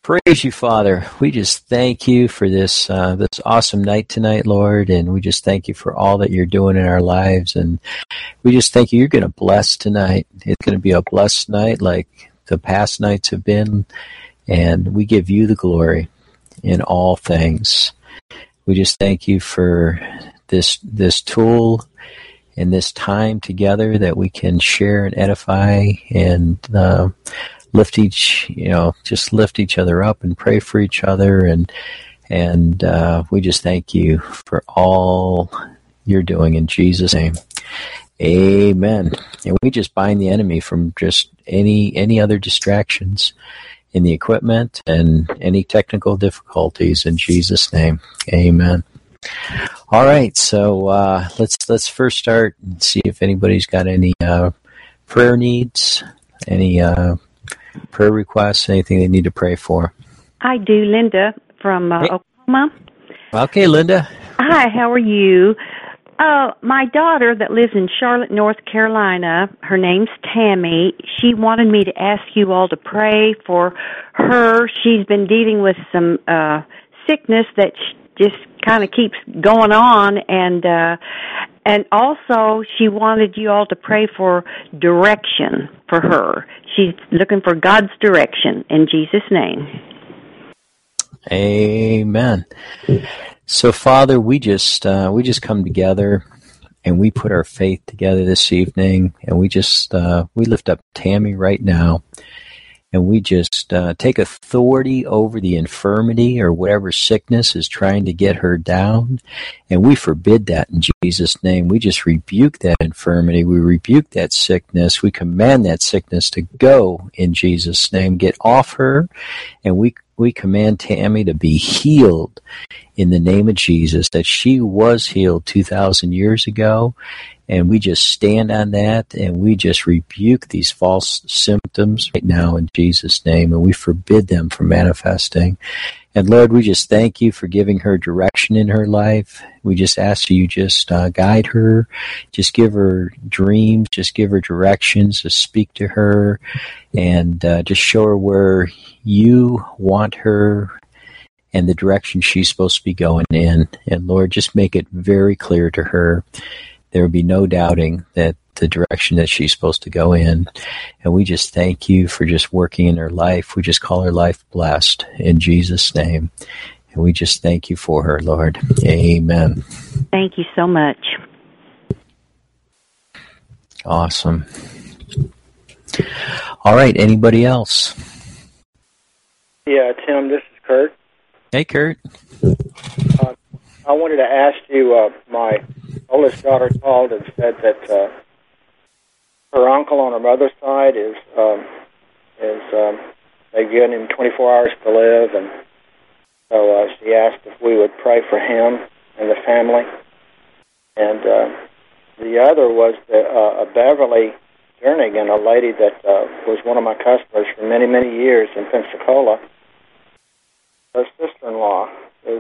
Praise you, Father. We just thank you for this this awesome night tonight, Lord, and we just thank you for all that you're doing in our lives. And we just thank you. You're going to bless tonight. It's going to be a blessed night like the past nights have been, and we give you the glory in all things. We just thank you for this tool and this time together that we can share and edify and lift each other up and pray for each other, and we just thank you for all you're doing in Jesus' name. Amen. And we just bind the enemy from just any other distractions in the equipment and any technical difficulties in Jesus' name. Amen. All right, so let's first start and see if anybody's got any prayer needs, any prayer requests, anything they need to pray for. I do, Linda from Oklahoma. Okay, Linda. Hi, how are you? My daughter that lives in Charlotte, North Carolina, her name's Tammy. She wanted me to ask you all to pray for her. She's been dealing with some sickness that just kind of keeps going on, and also she wanted you all to pray for direction for her. She's looking for God's direction in Jesus' name. Amen. So, Father, we just come together and we put our faith together this evening, and we lift up Tammy right now. And we just take authority over the infirmity or whatever sickness is trying to get her down. And we forbid that in Jesus' name. We just rebuke that infirmity. We rebuke that sickness. We command that sickness to go in Jesus' name. Get off her. And we command Tammy to be healed in the name of Jesus, that she was healed 2,000 years ago. And we just stand on that, and we just rebuke these false symptoms right now in Jesus' name, and we forbid them from manifesting. And Lord, we just thank you for giving her direction in her life. We just ask you just guide her, just give her dreams, just give her directions, just speak to her, and just show her where you want her and the direction she's supposed to be going in. And Lord, just make it very clear to her. There will be no doubting that the direction that she's supposed to go in. And we just thank you for just working in her life. We just call her life blessed in Jesus' name. And we just thank you for her, Lord. Amen. Thank you so much. Awesome. All right, anybody else? Yeah, Tim, this is Kurt. Hey, Kurt. I wanted to ask you, my oldest daughter called and said that her uncle on her mother's side is they've given him 24 hours to live, and so she asked if we would pray for him and the family. And the other was Beverly Jernigan, a lady that was one of my customers for many, many years in Pensacola. Her sister-in-law is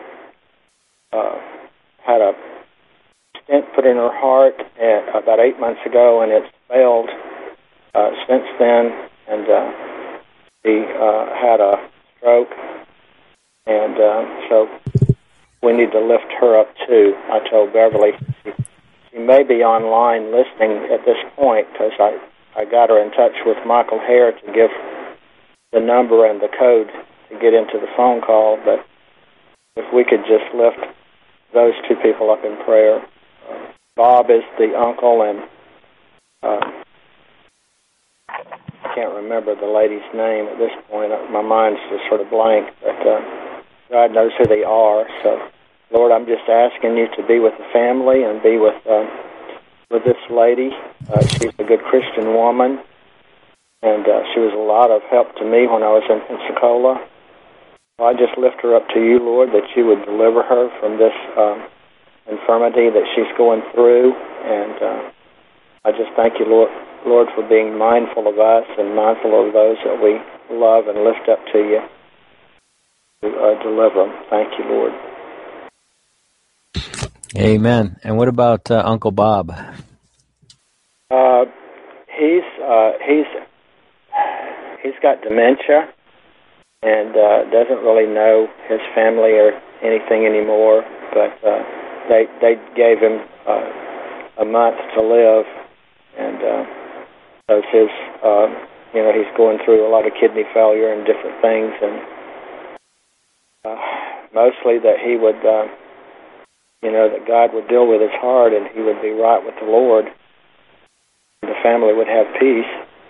had a stent put in her heart about 8 months ago, and it's failed since then. And she had a stroke, and so we need to lift her up too. I told Beverly she may be online listening at this point, because I got her in touch with Michael Hare to give the number and the code to get into the phone call. But if we could just lift those two people up in prayer. Bob is the uncle, and I can't remember the lady's name at this point. My mind's just sort of blank, but God knows who they are. So, Lord, I'm just asking you to be with the family and be with this lady. She's a good Christian woman, and she was a lot of help to me when I was in Pensacola. I just lift her up to you, Lord, that you would deliver her from this infirmity that she's going through. And I just thank you, Lord, for being mindful of us and mindful of those that we love and lift up to you to deliver them. Thank you, Lord. Amen. And what about Uncle Bob? He's got dementia. and doesn't really know his family or anything anymore. But they gave him a month to live, and because his he's going through a lot of kidney failure and different things, and mostly that he would that God would deal with his heart and he would be right with the Lord. The family would have peace.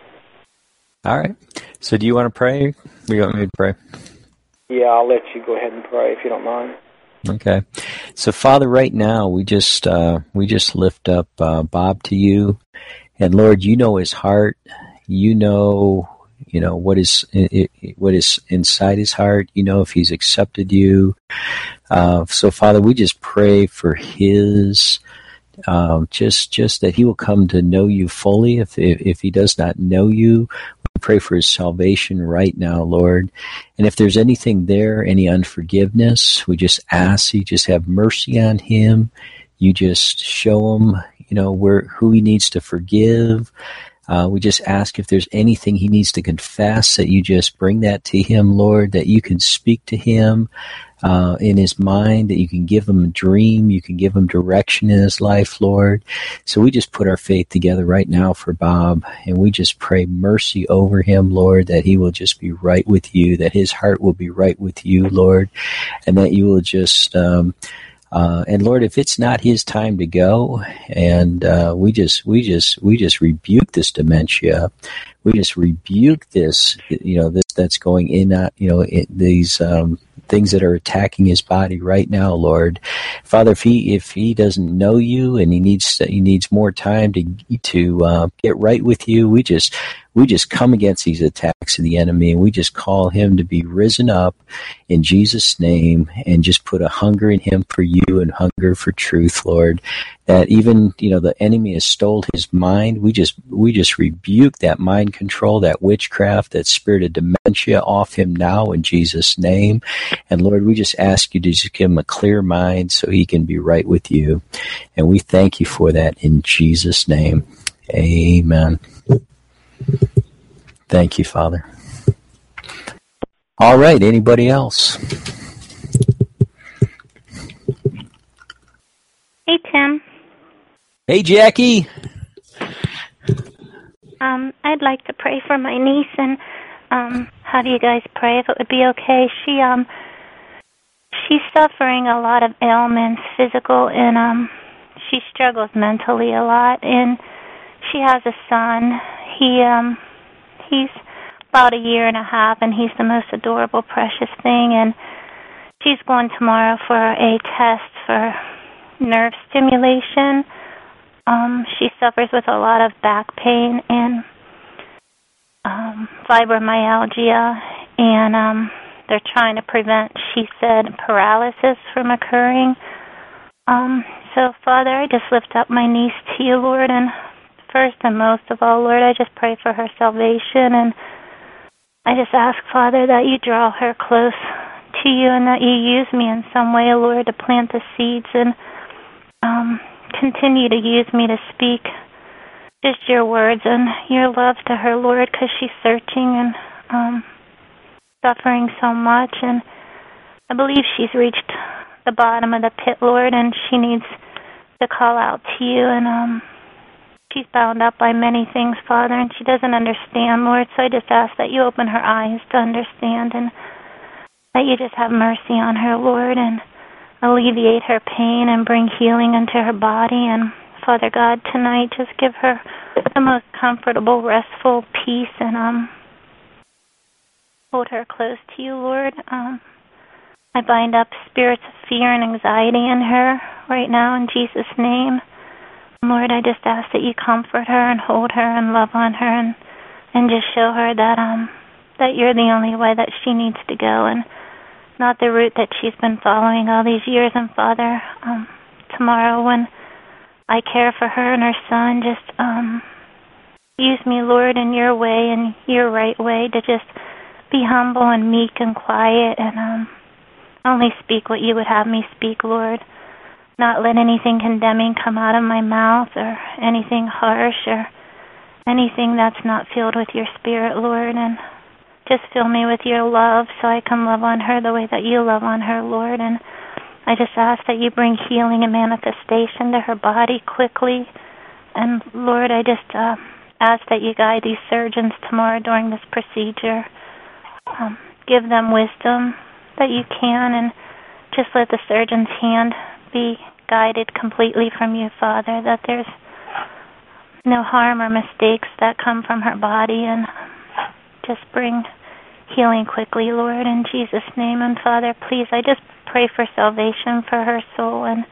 All right. So do you want to pray? Or do you want me to pray? Yeah, I'll let you go ahead and pray if you don't mind. Okay. So Father, right now we just lift up Bob to you, and Lord, you know his heart. You know what is inside his heart. You know if he's accepted you. So Father, we just pray for his just that he will come to know you fully. If he does not know you, we pray for his salvation right now, Lord. And if there's anything there, any unforgiveness, we just ask you just have mercy on him. You just show him, who he needs to forgive. We just ask if there's anything he needs to confess, that you just bring that to him, Lord, that you can speak to him in his mind, that you can give him a dream, you can give him direction in his life, Lord. So we just put our faith together right now for Bob, and we just pray mercy over him, Lord, that he will just be right with you, that his heart will be right with you, Lord, and that you will just... and Lord, if it's not his time to go, and we just rebuke this dementia, we just rebuke this, this that's going in, these things that are attacking his body right now, Lord, Father, if he doesn't know you and he needs more time to get right with you, we just come against these attacks of the enemy, and we just call him to be risen up in Jesus' name, and just put a hunger in him for you and hunger for truth, Lord. That even the enemy has stole his mind. We just rebuke that mind control, that witchcraft, that spirit of dementia off him now in Jesus' name. And Lord, we just ask you to just give him a clear mind so he can be right with you. And we thank you for that in Jesus' name. Amen. Thank you, Father. All right, anybody else? Hey, Tim. Hey, Jackie. I'd like to pray for my niece, and how do you guys pray, if it would be okay? She's suffering a lot of ailments, physical, and she struggles mentally a lot, and she has a son. He's about 1.5 years, and he's the most adorable, precious thing, and she's going tomorrow for a test for nerve stimulation. She suffers with a lot of back pain and fibromyalgia, and they're trying to prevent, she said, paralysis from occurring. So, Father, I just lift up my niece to you, Lord, and first and most of all, Lord, I just pray for her salvation, and I just ask, Father, that you draw her close to you and that you use me in some way, Lord, to plant the seeds and continue to use me to speak just your words and your love to her, Lord, because she's searching and suffering so much, and I believe she's reached the bottom of the pit, Lord, and she needs to call out to you, and she's bound up by many things, Father, and she doesn't understand, Lord, so I just ask that you open her eyes to understand, and that you just have mercy on her, Lord, and alleviate her pain and bring healing into her body. And Father God, tonight just give her the most comfortable, restful peace, and hold her close to you, Lord. I bind up spirits of fear and anxiety in her right now in Jesus' name. Lord, I just ask that you comfort her and hold her and love on her, and just show her that you're the only way that she needs to go, and not the route that she's been following all these years. And Father, tomorrow when I care for her and her son, just use me, Lord, in your way and your right way, to just be humble and meek and quiet, and only speak what you would have me speak, Lord. Not let anything condemning come out of my mouth, or anything harsh, or anything that's not filled with your Spirit, Lord. And just fill me with your love so I can love on her the way that you love on her, Lord. And I just ask that you bring healing and manifestation to her body quickly. And Lord, I just ask that you guide these surgeons tomorrow during this procedure. Give them wisdom that you can, and just let the surgeon's hand be guided completely from you, Father, that there's no harm or mistakes that come from her body, and just bring healing quickly, Lord, in Jesus' name. And Father, please, I just pray for salvation for her soul, and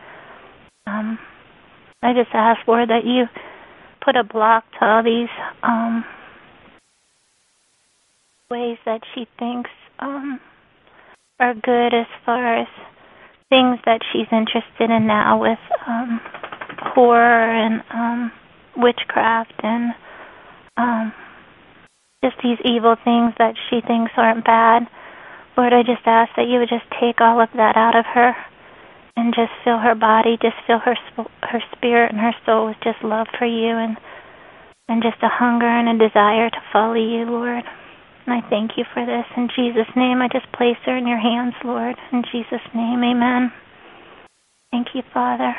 I just ask, Lord, that you put a block to all these ways that she thinks are good as far as things that she's interested in now with horror and witchcraft and just these evil things that she thinks aren't bad. Lord, I just ask that you would just take all of that out of her and just fill her body, just fill her spirit and her soul with just love for you and just a hunger and a desire to follow you, Lord. And I thank you for this. In Jesus' name, I just place her in your hands, Lord. In Jesus' name, amen. Thank you, Father.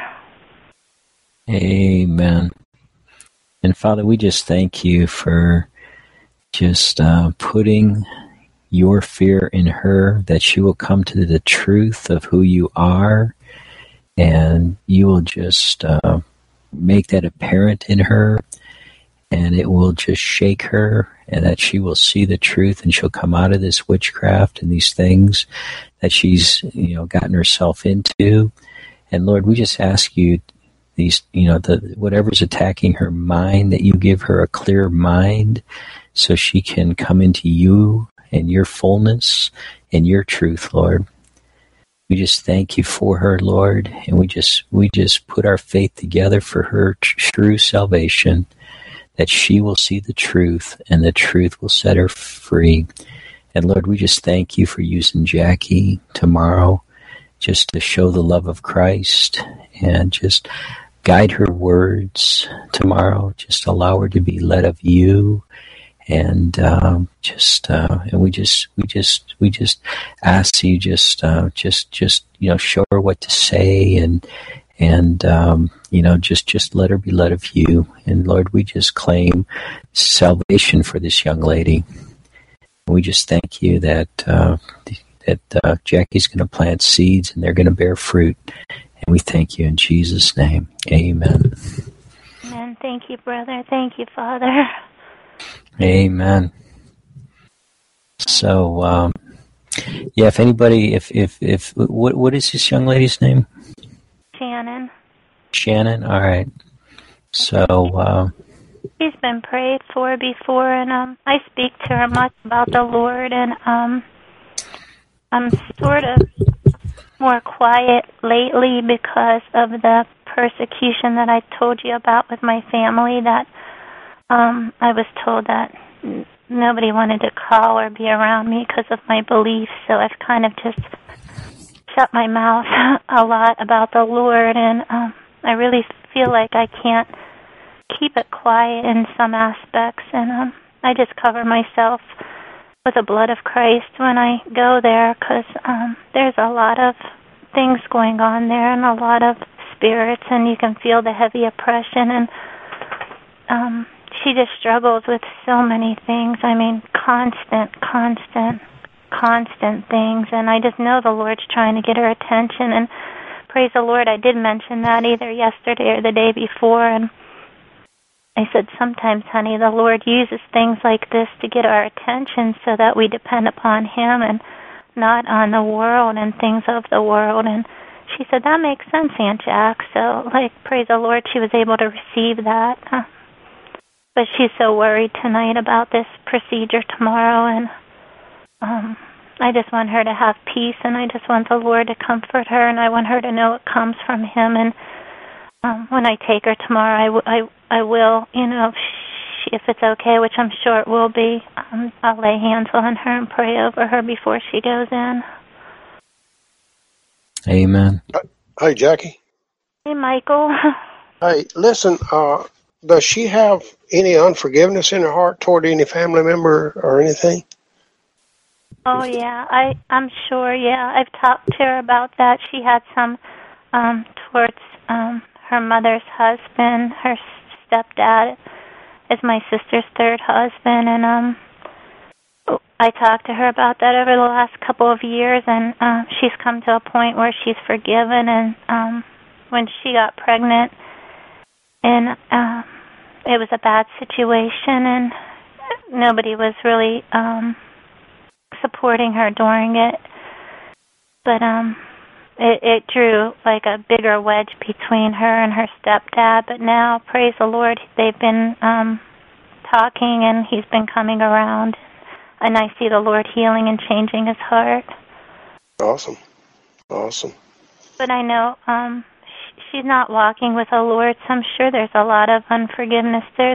Amen. And Father, we just thank you for just putting your fear in her, that she will come to the truth of who you are, and you will just make that apparent in her, and it will just shake her, and that she will see the truth, and she'll come out of this witchcraft and these things that she's gotten herself into. And Lord, we just ask you, these whatever's attacking her mind, that you give her a clear mind so she can come into you and your fullness and your truth, Lord. We just thank you for her, Lord, and we just put our faith together for her true salvation, that she will see the truth and the truth will set her free. And Lord, we just thank you for using Jackie tomorrow just to show the love of Christ, and just guide her words tomorrow. Just allow her to be led of you, and and we just ask you just show her what to say, and just let her be led of you. And Lord, we just claim salvation for this young lady. We just thank you that Jackie's going to plant seeds and they're going to bear fruit. And we thank you in Jesus' name. Amen. Amen. Thank you, brother. Thank you, Father. Amen. So, if anybody, if what is this young lady's name? Shannon. Shannon. All right. So, she's been prayed for before, and I speak to her much about the Lord, and I'm sort of more quiet lately because of the persecution that I told you about with my family, that I was told that nobody wanted to call or be around me because of my beliefs, so I've kind of just shut my mouth a lot about the Lord, and I really feel like I can't keep it quiet in some aspects, and I just cover myself with the blood of Christ when I go there, because there's a lot of things going on there and a lot of spirits, and you can feel the heavy oppression, and she just struggles with so many things. I mean, constant things, and I just know the Lord's trying to get her attention, and praise the Lord, I did mention that either yesterday or the day before, and I said, sometimes, honey, the Lord uses things like this to get our attention so that we depend upon Him and not on the world and things of the world. And she said, that makes sense, Aunt Jack. So, praise the Lord, she was able to receive that. But she's so worried tonight about this procedure tomorrow, and I just want her to have peace, and I just want the Lord to comfort her, and I want her to know it comes from Him. And when I take her tomorrow, I will, if it's okay, which I'm sure it will be, I'll lay hands on her and pray over her before she goes in. Amen. Hi, Jackie. Hey, Michael. Hey, listen, does she have any unforgiveness in her heart toward any family member or anything? Oh, yeah, I'm sure, yeah. I've talked to her about that. She had some towards her mother's husband. Her stepdad is my sister's third husband, and I talked to her about that over the last couple of years, and she's come to a point where she's forgiven, and when she got pregnant, and it was a bad situation, and nobody was really supporting her during it, but it drew like a bigger wedge between her and her stepdad. But now, praise the Lord, they've been talking, and he's been coming around, and I see the Lord healing and changing his heart. Awesome. But I know she's not walking with the Lord, so I'm sure there's a lot of unforgiveness. There's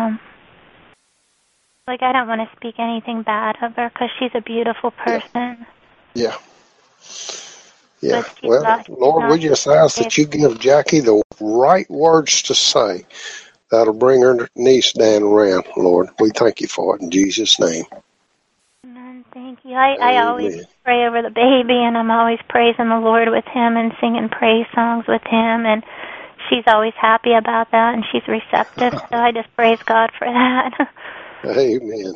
like, I don't want to speak anything bad of her because she's a beautiful person. Yeah. Well, Lord, we just ask that you give Jackie the right words to say that'll bring her niece Dan around, Lord. We thank you for it in Jesus' name. Amen. Thank you. I always pray over the baby, and I'm always praising the Lord with him and singing praise songs with him, and she's always happy about that, and she's receptive, so I just praise God for that. Amen.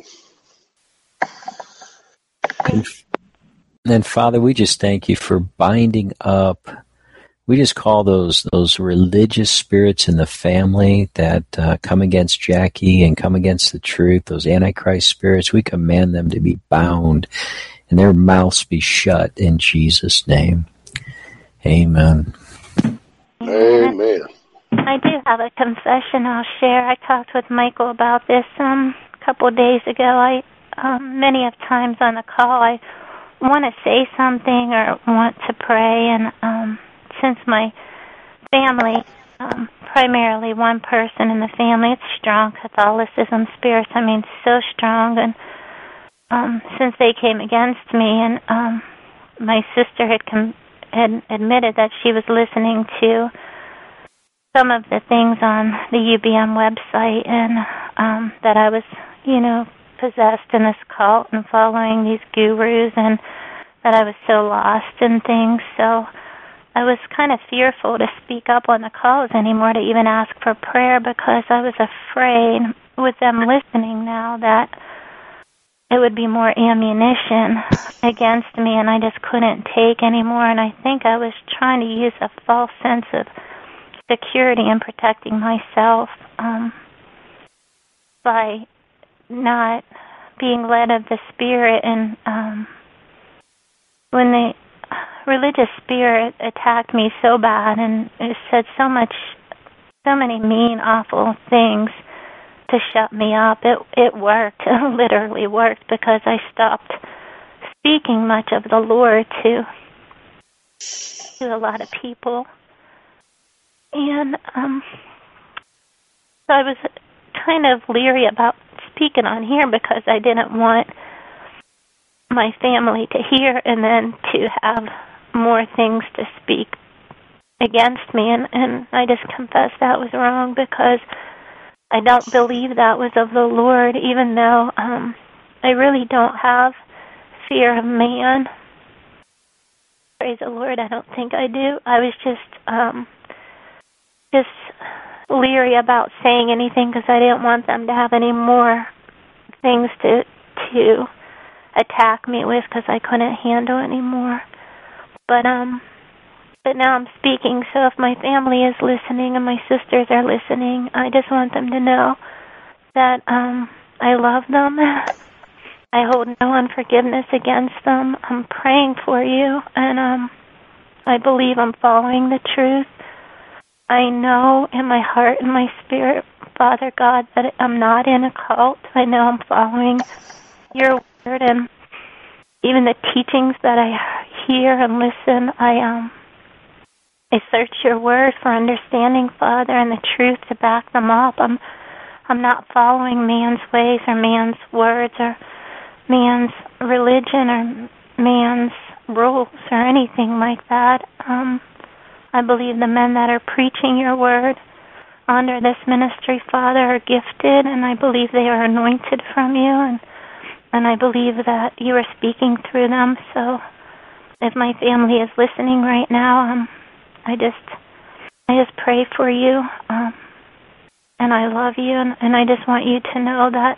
And Father, we just thank you for binding up. We just call those religious spirits in the family that come against Jackie and come against the truth, those Antichrist spirits, we command them to be bound and their mouths be shut in Jesus' name. Amen. Amen. I do have a confession I'll share. I talked with Michael about this a couple of days ago. Many of times on the call, I want to say something or want to pray, and since my family, primarily one person in the family, it's strong Catholicism spirits. I mean, so strong, and since they came against me, and my sister had admitted that she was listening to some of the things on the UBM website, and that I was, possessed in this cult and following these gurus, and that I was so lost in things. So I was kind of fearful to speak up on the calls anymore, to even ask for prayer, because I was afraid with them listening now that it would be more ammunition against me, and I just couldn't take anymore. And I think I was trying to use a false sense of security and protecting myself by not being led of the Spirit. And when the religious spirit attacked me so bad and it said so many mean, awful things to shut me up, it worked. It literally worked, because I stopped speaking much of the Lord to a lot of people. And so I was kind of leery about speaking on here, because I didn't want my family to hear and then to have more things to speak against me. And I just confessed that was wrong, because I don't believe that was of the Lord, even though I really don't have fear of man. Praise the Lord, I don't think I do. I was just leery about saying anything, because I didn't want them to have any more things to attack me with, because I couldn't handle anymore. But now I'm speaking, so if my family is listening and my sisters are listening, I just want them to know that I love them. I hold no unforgiveness against them. I'm praying for you, and I believe I'm following the truth. I know in my heart and my spirit, Father God, that I'm not in a cult. I know I'm following your word, and even the teachings that I hear and listen, I search your word for understanding, Father, and the truth to back them up. I'm not following man's ways or man's words or man's religion or man's rules or anything like that. I believe the men that are preaching your word under this ministry, Father, are gifted, and I believe they are anointed from you, and I believe that you are speaking through them. So if my family is listening right now, I just pray for you, and I love you, and I just want you to know that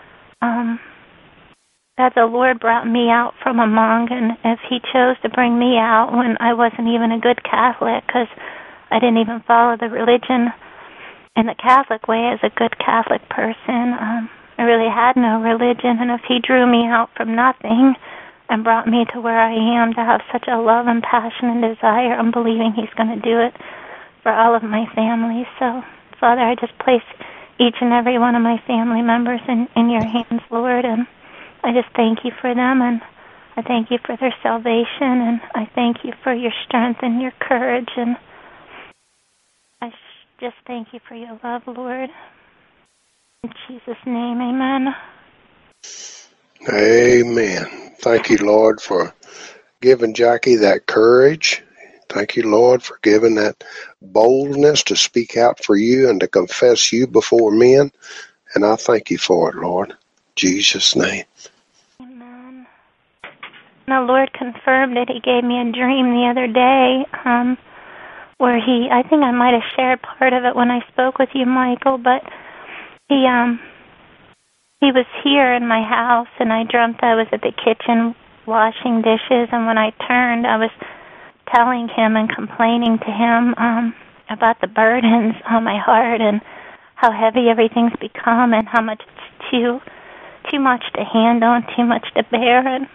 that the Lord brought me out from among, and if He chose to bring me out when I wasn't even a good Catholic, because I didn't even follow the religion in the Catholic way as a good Catholic person. I really had no religion, and if He drew me out from nothing and brought me to where I am to have such a love and passion and desire, I'm believing He's going to do it for all of my family. So, Father, I just place each and every one of my family members in your hands, Lord, and I just thank you for them, and I thank you for their salvation, and I thank you for your strength and your courage, and I just thank you for your love, Lord. In Jesus' name, amen. Amen. Thank you, Lord, for giving Jackie that courage. Thank you, Lord, for giving that boldness to speak out for you and to confess you before men. And I thank you for it, Lord. In Jesus' name. Amen. The Lord confirmed it. He gave me a dream the other day where I think I might have shared part of it when I spoke with you, Michael, but he was here in my house, and I dreamt I was at the kitchen washing dishes, and when I turned, I was telling him and complaining to him about the burdens on my heart and how heavy everything's become and how much it's too much to handle and too much to bear. And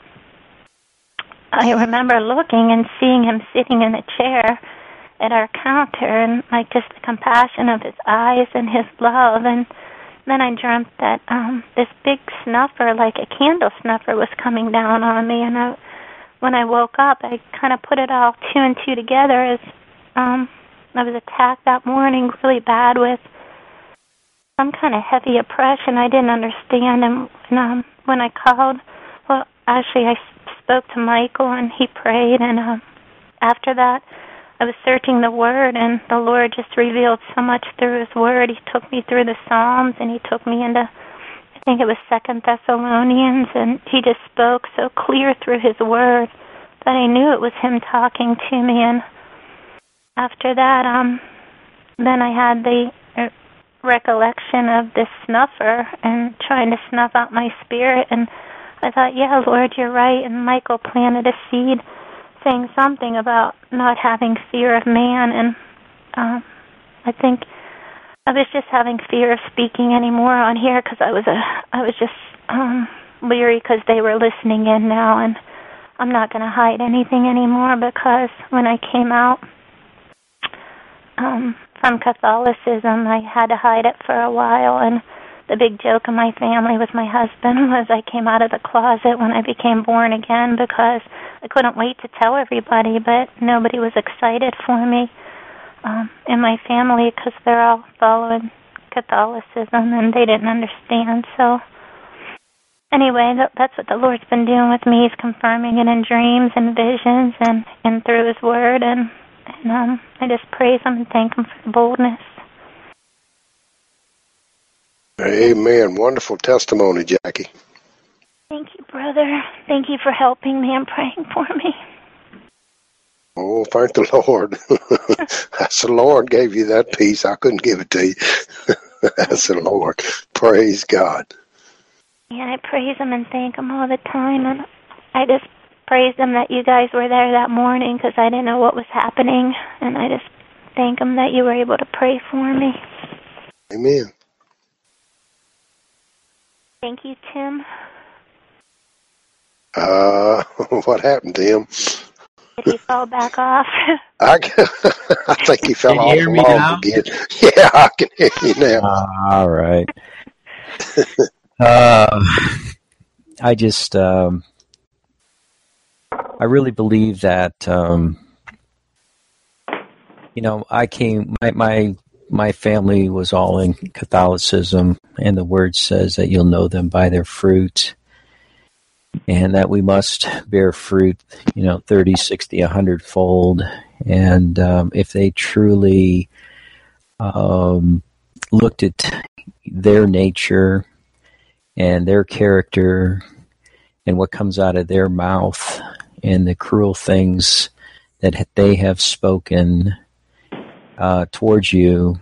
I remember looking and seeing him sitting in a chair at our counter, and like just the compassion of his eyes and his love. And then I dreamt that this big snuffer, like a candle snuffer, was coming down on me. And when I woke up, I kind of put it all two and two together as I was attacked that morning really bad with some kind of heavy oppression I didn't understand. And when I called, well, actually I spoke to Michael, and he prayed. And after that, I was searching the Word, and the Lord just revealed so much through His Word. He took me through the Psalms, and He took me into, I think it was 2 Thessalonians, and He just spoke so clear through His Word that I knew it was Him talking to me. And after that, then I had the recollection of this snuffer and trying to snuff out my spirit, and I thought, yeah, Lord, you're right. And Michael planted a seed saying something about not having fear of man, and I think I was just having fear of speaking anymore on here because I was just weary because they were listening in now, and I'm not going to hide anything anymore, because when I came out from Catholicism, I had to hide it for a while, and the big joke in my family with my husband was I came out of the closet when I became born again, because I couldn't wait to tell everybody, but nobody was excited for me in my family because they're all following Catholicism, and they didn't understand. So anyway, that's what the Lord's been doing with me. He's confirming it in dreams and visions and through His Word, and I just praise Him and thank Him for the boldness. Amen. Wonderful testimony, Jackie. Thank you, brother. Thank you for helping me and praying for me. Oh, thank the Lord. That's the Lord gave you that peace. I couldn't give it to you. That's the Lord. Praise God. Yeah, I praise Him and thank Him all the time. And I just praise Him that you guys were there that morning, because I didn't know what was happening. And I just thank Him that you were able to pray for me. Amen. Thank you, Tim. What happened to him? Did he fall back off? I think he fell off the log again. Yeah, I can hear you now. All right. I just, I really believe that, I came, my family was all in Catholicism, and the Word says that you'll know them by their fruit, and that we must bear fruit, 30, 60, 100-fold. And if they truly looked at their nature and their character and what comes out of their mouth and the cruel things that they have spoken towards you,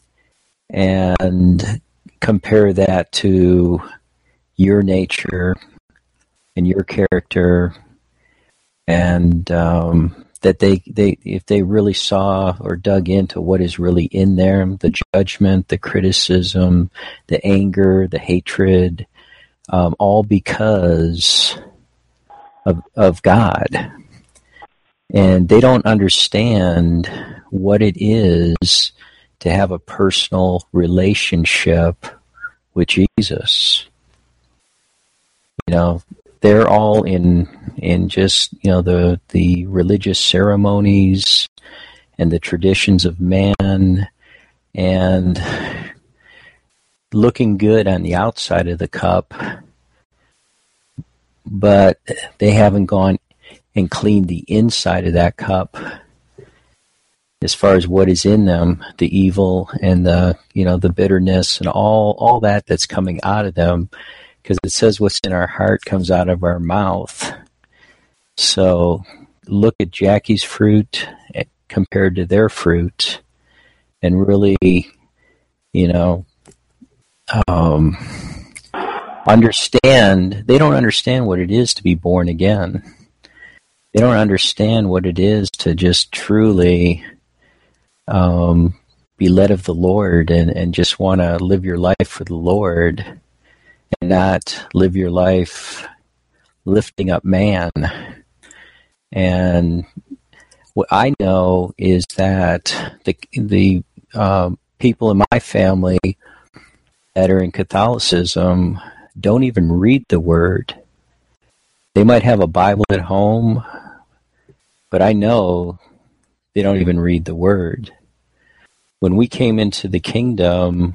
and compare that to your nature and your character, and that they if they really saw or dug into what is really in them, the judgment, the criticism, the anger, the hatred, all because of God. And they don't understand what it is to have a personal relationship with Jesus. You know, they're all in just, you know, the religious ceremonies and the traditions of man, and looking good on the outside of the cup, but they haven't gone and cleaned the inside of that cup as far as what is in them, the evil and the, you know, the bitterness and all that that's coming out of them, because it says what's in our heart comes out of our mouth. So look at Jackie's fruit compared to their fruit, and really, you know, understand. They don't understand what it is to be born again. They don't understand what it is to just truly be led of the Lord, and just want to live your life for the Lord, and not live your life lifting up man. And what I know is that the people in my family that are in Catholicism don't even read the Word. They might have a Bible at home, but I know they don't even read the Word. When we came into the kingdom,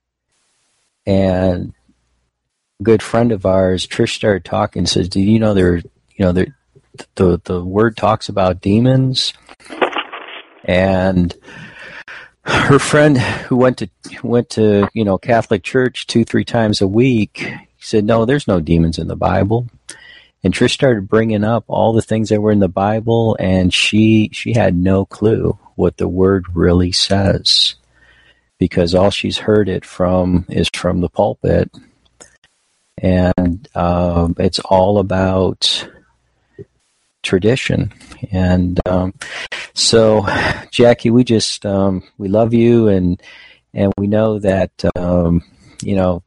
and a good friend of ours, Trish, started talking, says, "Do you know the Word talks about demons?" And her friend who went to you know, Catholic church 2-3 times a week, said, "No, there's no demons in the Bible." And Trish started bringing up all the things that were in the Bible, and she had no clue what the Word really says, because all she's heard it from is from the pulpit, and it's all about tradition. And so, Jackie, we just we love you, and we know that you know,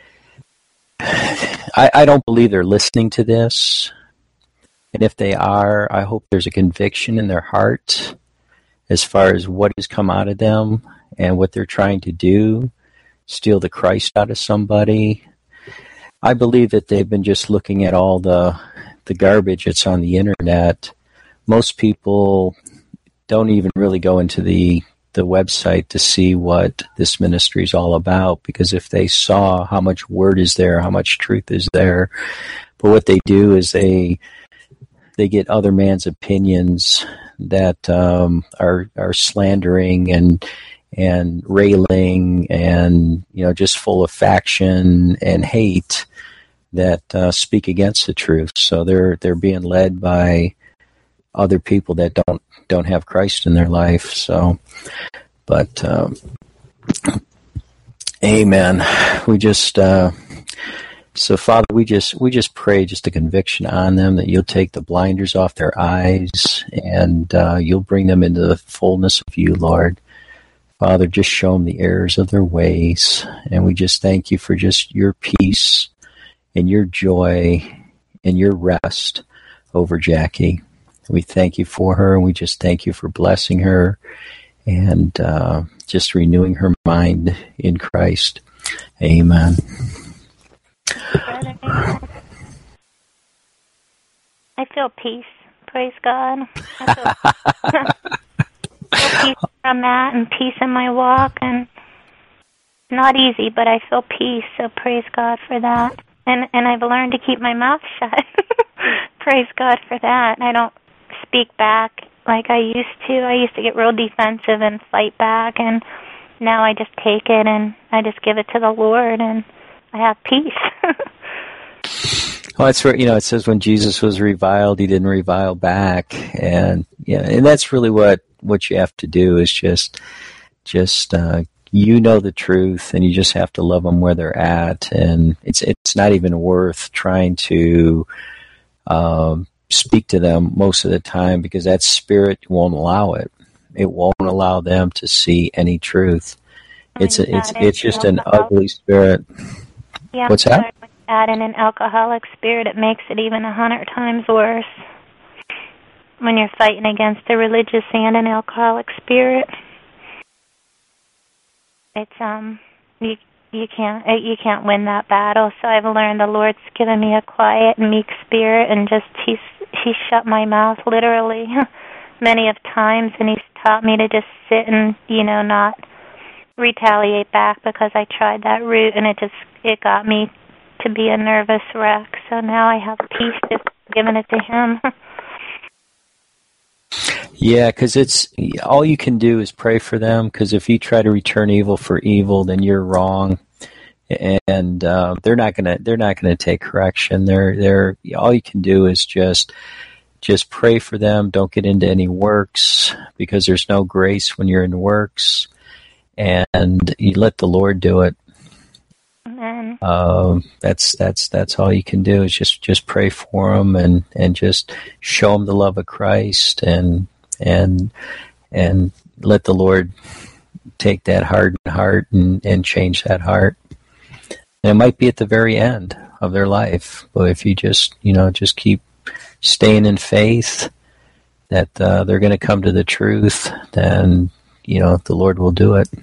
I don't believe they're listening to this, and if they are, I hope there's a conviction in their heart as far as what has come out of them and what they're trying to do, steal the Christ out of somebody. I believe that they've been just looking at all the garbage that's on the internet. Most people don't even really go into the website to see what this ministry is all about, because if they saw how much word is there, how much truth is there, but what they do is they get other man's opinions that are slandering and railing, and, you know, just full of faction and hate, that speak against the truth. So they're being led by other people that don't have Christ in their life. So, but amen. We just so Father, we just pray just a conviction on them, that you'll take the blinders off their eyes, and you'll bring them into the fullness of you, Lord. Father, just show them the errors of their ways, and we just thank you for just your peace and your joy and your rest over Jackie. We thank you for her, and we just thank you for blessing her and just renewing her mind in Christ. Amen. Brother, I feel peace. Praise God. I feel peace from that, and peace in my walk, and not easy, but I feel peace, so praise God for that. And I've learned to keep my mouth shut. Praise God for that. I don't speak back like I used to. I used to get real defensive and fight back, and now I just take it and I just give it to the Lord, and I have peace. Well, that's where, it says when Jesus was reviled, he didn't revile back. And and that's really what you have to do is just the truth, and you just have to love them where they're at. And it's not even worth trying to speak to them most of the time, because that spirit won't allow it. It won't allow them to see any truth. It's just an ugly spirit. Yeah, what's that? Add in an alcoholic spirit, it makes it even 100 times worse when you're fighting against a religious and an alcoholic spirit. It's you can't win that battle. So I've learned the Lord's given me a quiet, meek spirit, and just He's shut my mouth literally many of times, and He's taught me to just sit and not retaliate back, because I tried that route and it got me to be a nervous wreck. So now I have peace just giving it to Him. Yeah, because it's all you can do is pray for them. Because if you try to return evil for evil, then you're wrong, and they're not gonna take correction. They're all you can do is just pray for them. Don't get into any works, because there's no grace when you're in works, and you let the Lord do it. Amen. That's all you can do is just pray for them and just show them the love of Christ and let the Lord take that hardened heart and change that heart. And it might be at the very end of their life, but if you just keep staying in faith that they're going to come to the truth, then the Lord will do it.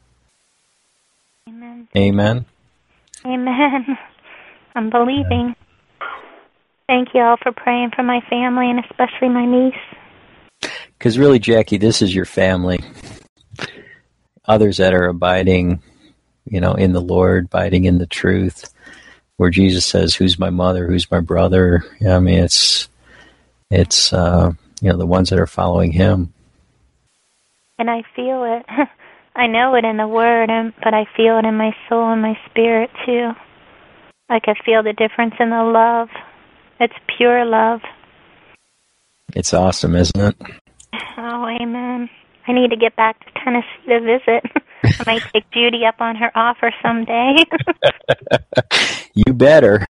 Amen. Amen. Amen. I'm believing. Thank you all for praying for my family, and especially my niece. Because really, Jackie, this is your family. Others that are abiding, in the Lord, abiding in the truth, where Jesus says, "Who's my mother? Who's my brother?" I mean, it's the ones that are following Him. And I feel it. I know it in the Word, but I feel it in my soul and my spirit, too. I can feel the difference in the love. It's pure love. It's awesome, isn't it? Oh, amen. I need to get back to Tennessee to visit. I might take Judy up on her offer someday. You better.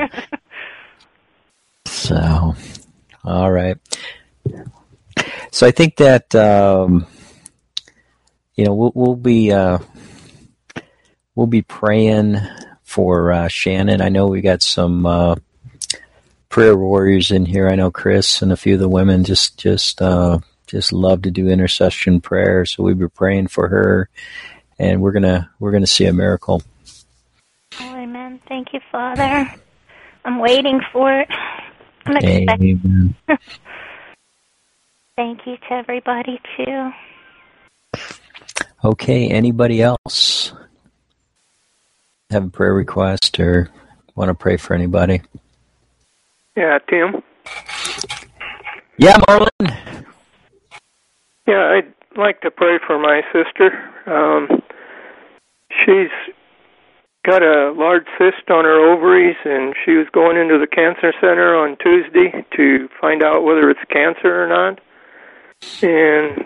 So, all right. So I think that we'll be praying for Shannon. I know we got some prayer warriors in here. I know Chris and a few of the women just love to do intercession prayer. So we'll be praying for her, and we're gonna see a miracle. Oh, amen. Thank you, Father. I'm waiting for it. I'm expecting. Amen. Thank you to everybody, too. Okay, anybody else have a prayer request or want to pray for anybody? Yeah, Tim. Yeah, Marlon. Yeah, I'd like to pray for my sister. She's got a large cyst on her ovaries, and she was going into the cancer center on Tuesday to find out whether it's cancer or not. And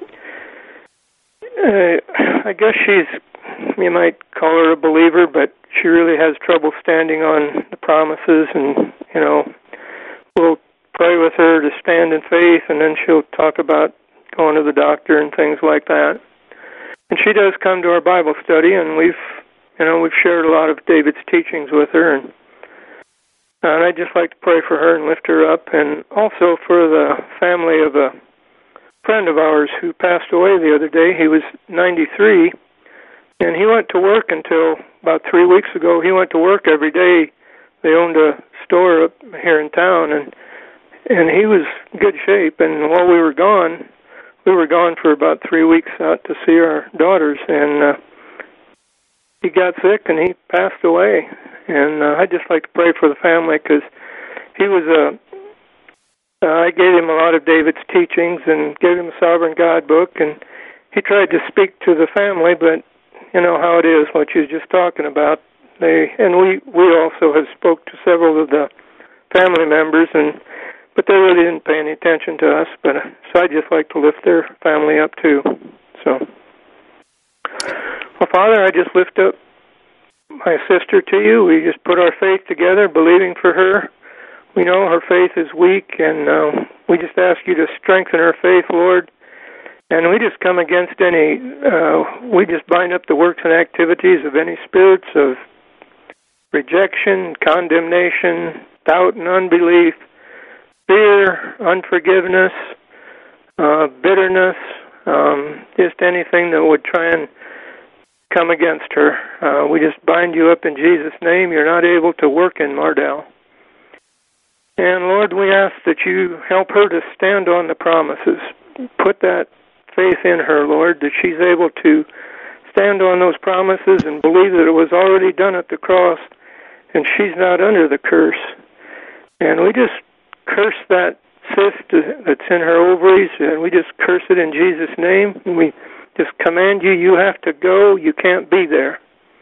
I guess you might call her a believer, but she really has trouble standing on the promises, and, we'll pray with her to stand in faith, and then she'll talk about going to the doctor and things like that. And she does come to our Bible study, and we've shared a lot of David's teachings with her, and I'd just like to pray for her and lift her up, and also for the family of a friend of ours who passed away the other day. He was 93, and he went to work until about 3 weeks ago. He went to work every day. They owned a store up here in town, and he was in good shape. And while we were gone for about 3 weeks out to see our daughters, and he got sick and he passed away. And I'd just like to pray for the family, because he was I gave him a lot of David's teachings and gave him a Sovereign God book, and he tried to speak to the family, but you know how it is, what you were just talking about. We also have spoke to several of the family members, but they really didn't pay any attention to us. But so I'd just like to lift their family up too. So, well, Father, I just lift up my sister to you. We just put our faith together, believing for her. We know her faith is weak, and we just ask you to strengthen her faith, Lord. And we just come against we just bind up the works and activities of any spirits of rejection, condemnation, doubt and unbelief, fear, unforgiveness, bitterness, just anything that would try and come against her. We just bind you up in Jesus' name. You're not able to work in Mardell. And Lord, we ask that you help her to stand on the promises. Put that faith in her, Lord, that she's able to stand on those promises and believe that it was already done at the cross and she's not under the curse. And we just curse that cyst that's in her ovaries, and we just curse it in Jesus' name. And we just command you, you have to go, you can't be there.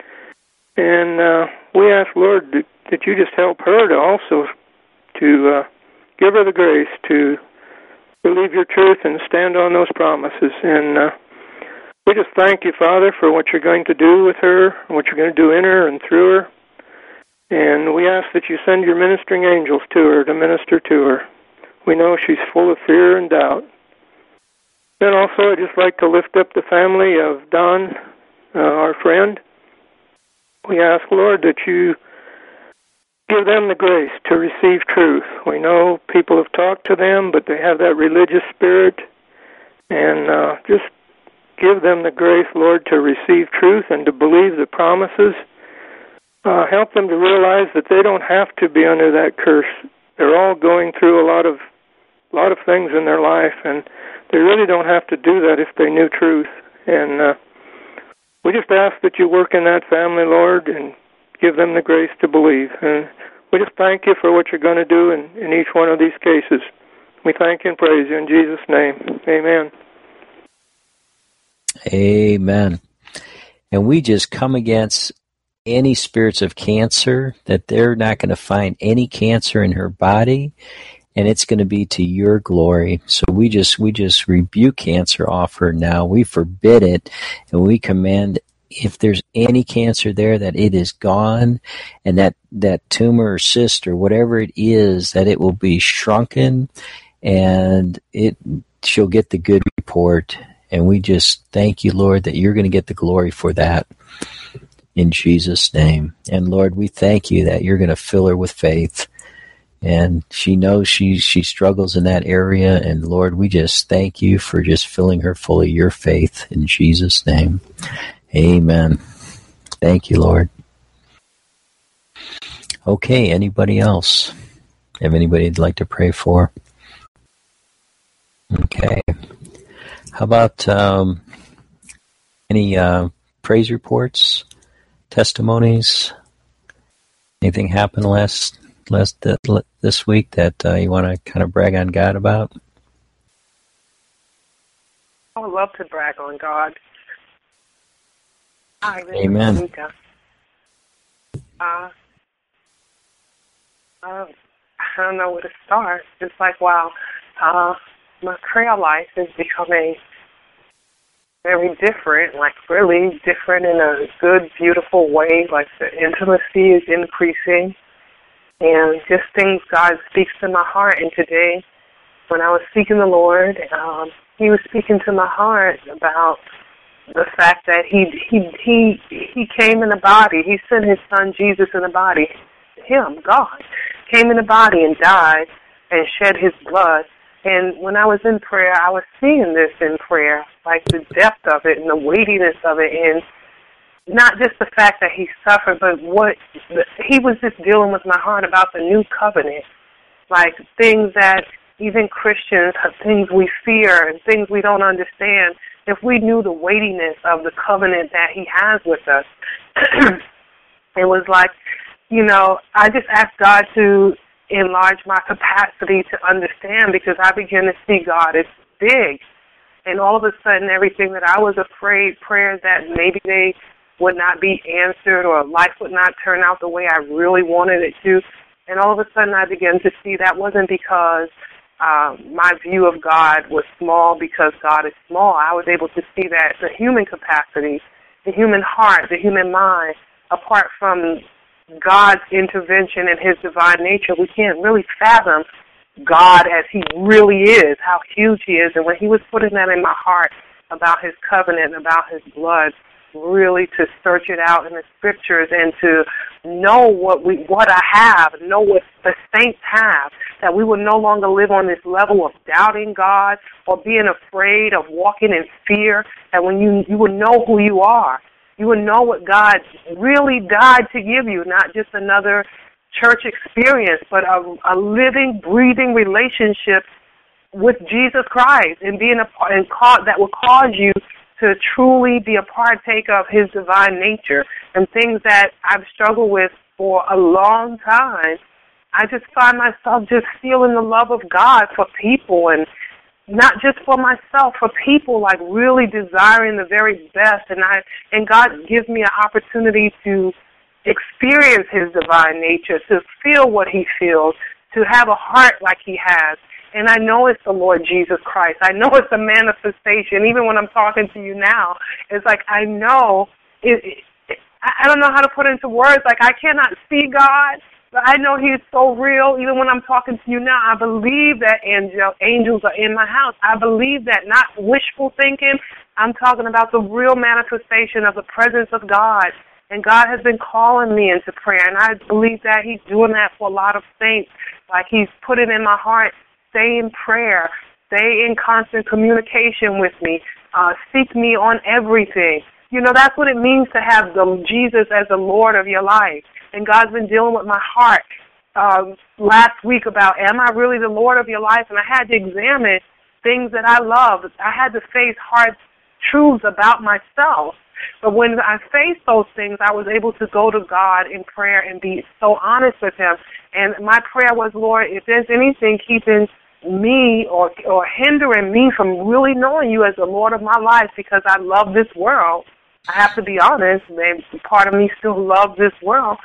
And we ask, Lord, that you just help her to also to give her the grace to believe your truth and stand on those promises. And we just thank you, Father, for what you're going to do with her, and what you're going to do in her and through her. And we ask that you send your ministering angels to her to minister to her. We know she's full of fear and doubt. Then also I'd just like to lift up the family of Don, our friend. We ask, Lord, that you give them the grace to receive truth. We know people have talked to them, but they have that religious spirit. And just give them the grace, Lord, to receive truth and to believe the promises. Help them to realize that they don't have to be under that curse. They're all going through a lot of things in their life, and they really don't have to do that if they knew truth. And we just ask that you work in that family, Lord, and give them the grace to believe. And we just thank you for what you're going to do in each one of these cases. We thank you and praise you in Jesus' name. Amen. Amen. And we just come against any spirits of cancer, that they're not going to find any cancer in her body, and it's going to be to your glory. So we just rebuke cancer off her now. We forbid it, and we command, if there's any cancer there, that it is gone, and that tumor or cyst or whatever it is, that it will be shrunken, and she'll get the good report. And we just thank you, Lord, that you're going to get the glory for that in Jesus' name. And Lord, we thank you that you're going to fill her with faith. And she knows she struggles in that area. And Lord, we just thank you for just filling her full of your faith in Jesus' name. Amen. Thank you, Lord. Okay, anybody else? Have anybody you'd like to pray for? Okay. How about any praise reports, testimonies? Anything happened this week that you want to kind of brag on God about? I would love to brag on God. Amen. I don't know where to start. It's like, wow, my prayer life is becoming very different, like really different in a good, beautiful way. Like the intimacy is increasing, and just things God speaks to my heart. And today, when I was seeking the Lord, He was speaking to my heart about the fact that He came in a body. He sent His Son Jesus in a body. Him, God, came in a body and died and shed His blood. And when I was in prayer, I was seeing this in prayer, like the depth of it and the weightiness of it, and not just the fact that He suffered, but what He was just dealing with my heart about the new covenant, like things that even Christians, things we fear and things we don't understand. If we knew the weightiness of the covenant that He has with us, it was like, I just asked God to enlarge my capacity to understand, because I began to see God as big. And all of a sudden, everything that I was afraid, prayers that maybe they would not be answered or life would not turn out the way I really wanted it to, And all of a sudden I began to see that wasn't because my view of God was small because God is small. I was able to see that the human capacity, the human heart, the human mind, apart from God's intervention and his divine nature, we can't really fathom God as he really is, how huge he is. And when he was putting that in my heart about his covenant, about his blood, really to search it out in the scriptures and to know what I have, know what the saints have, that we would no longer live on this level of doubting God or being afraid of walking in fear, that when you would know who you are, you would know what God really died to give you, not just another church experience, but a living, breathing relationship with Jesus Christ and that will cause you to truly be a partaker of his divine nature. And things that I've struggled with for a long time, I just find myself just feeling the love of God for people, and not just for myself, for people, like really desiring the very best. And God gives me an opportunity to experience his divine nature, to feel what he feels, to have a heart like he has. And I know it's the Lord Jesus Christ. I know it's a manifestation. Even when I'm talking to you now, it's like I know I don't know how to put it into words. Like I cannot see God, but I know he's so real. Even when I'm talking to you now, I believe that angels are in my house. I believe that, not wishful thinking. I'm talking about the real manifestation of the presence of God. And God has been calling me into prayer, and I believe that he's doing that for a lot of saints. Like he's put it in my heart, stay in prayer, stay in constant communication with me, seek me on everything. You know, that's what it means to have Jesus as the Lord of your life. And God's been dealing with my heart last week about, am I really the Lord of your life? And I had to examine things that I love. I had to face hard truths about myself. But when I faced those things, I was able to go to God in prayer and be so honest with him. And my prayer was, Lord, if there's anything keeping me or hindering me from really knowing you as the Lord of my life, because I love this world, I have to be honest, part of me still loves this world,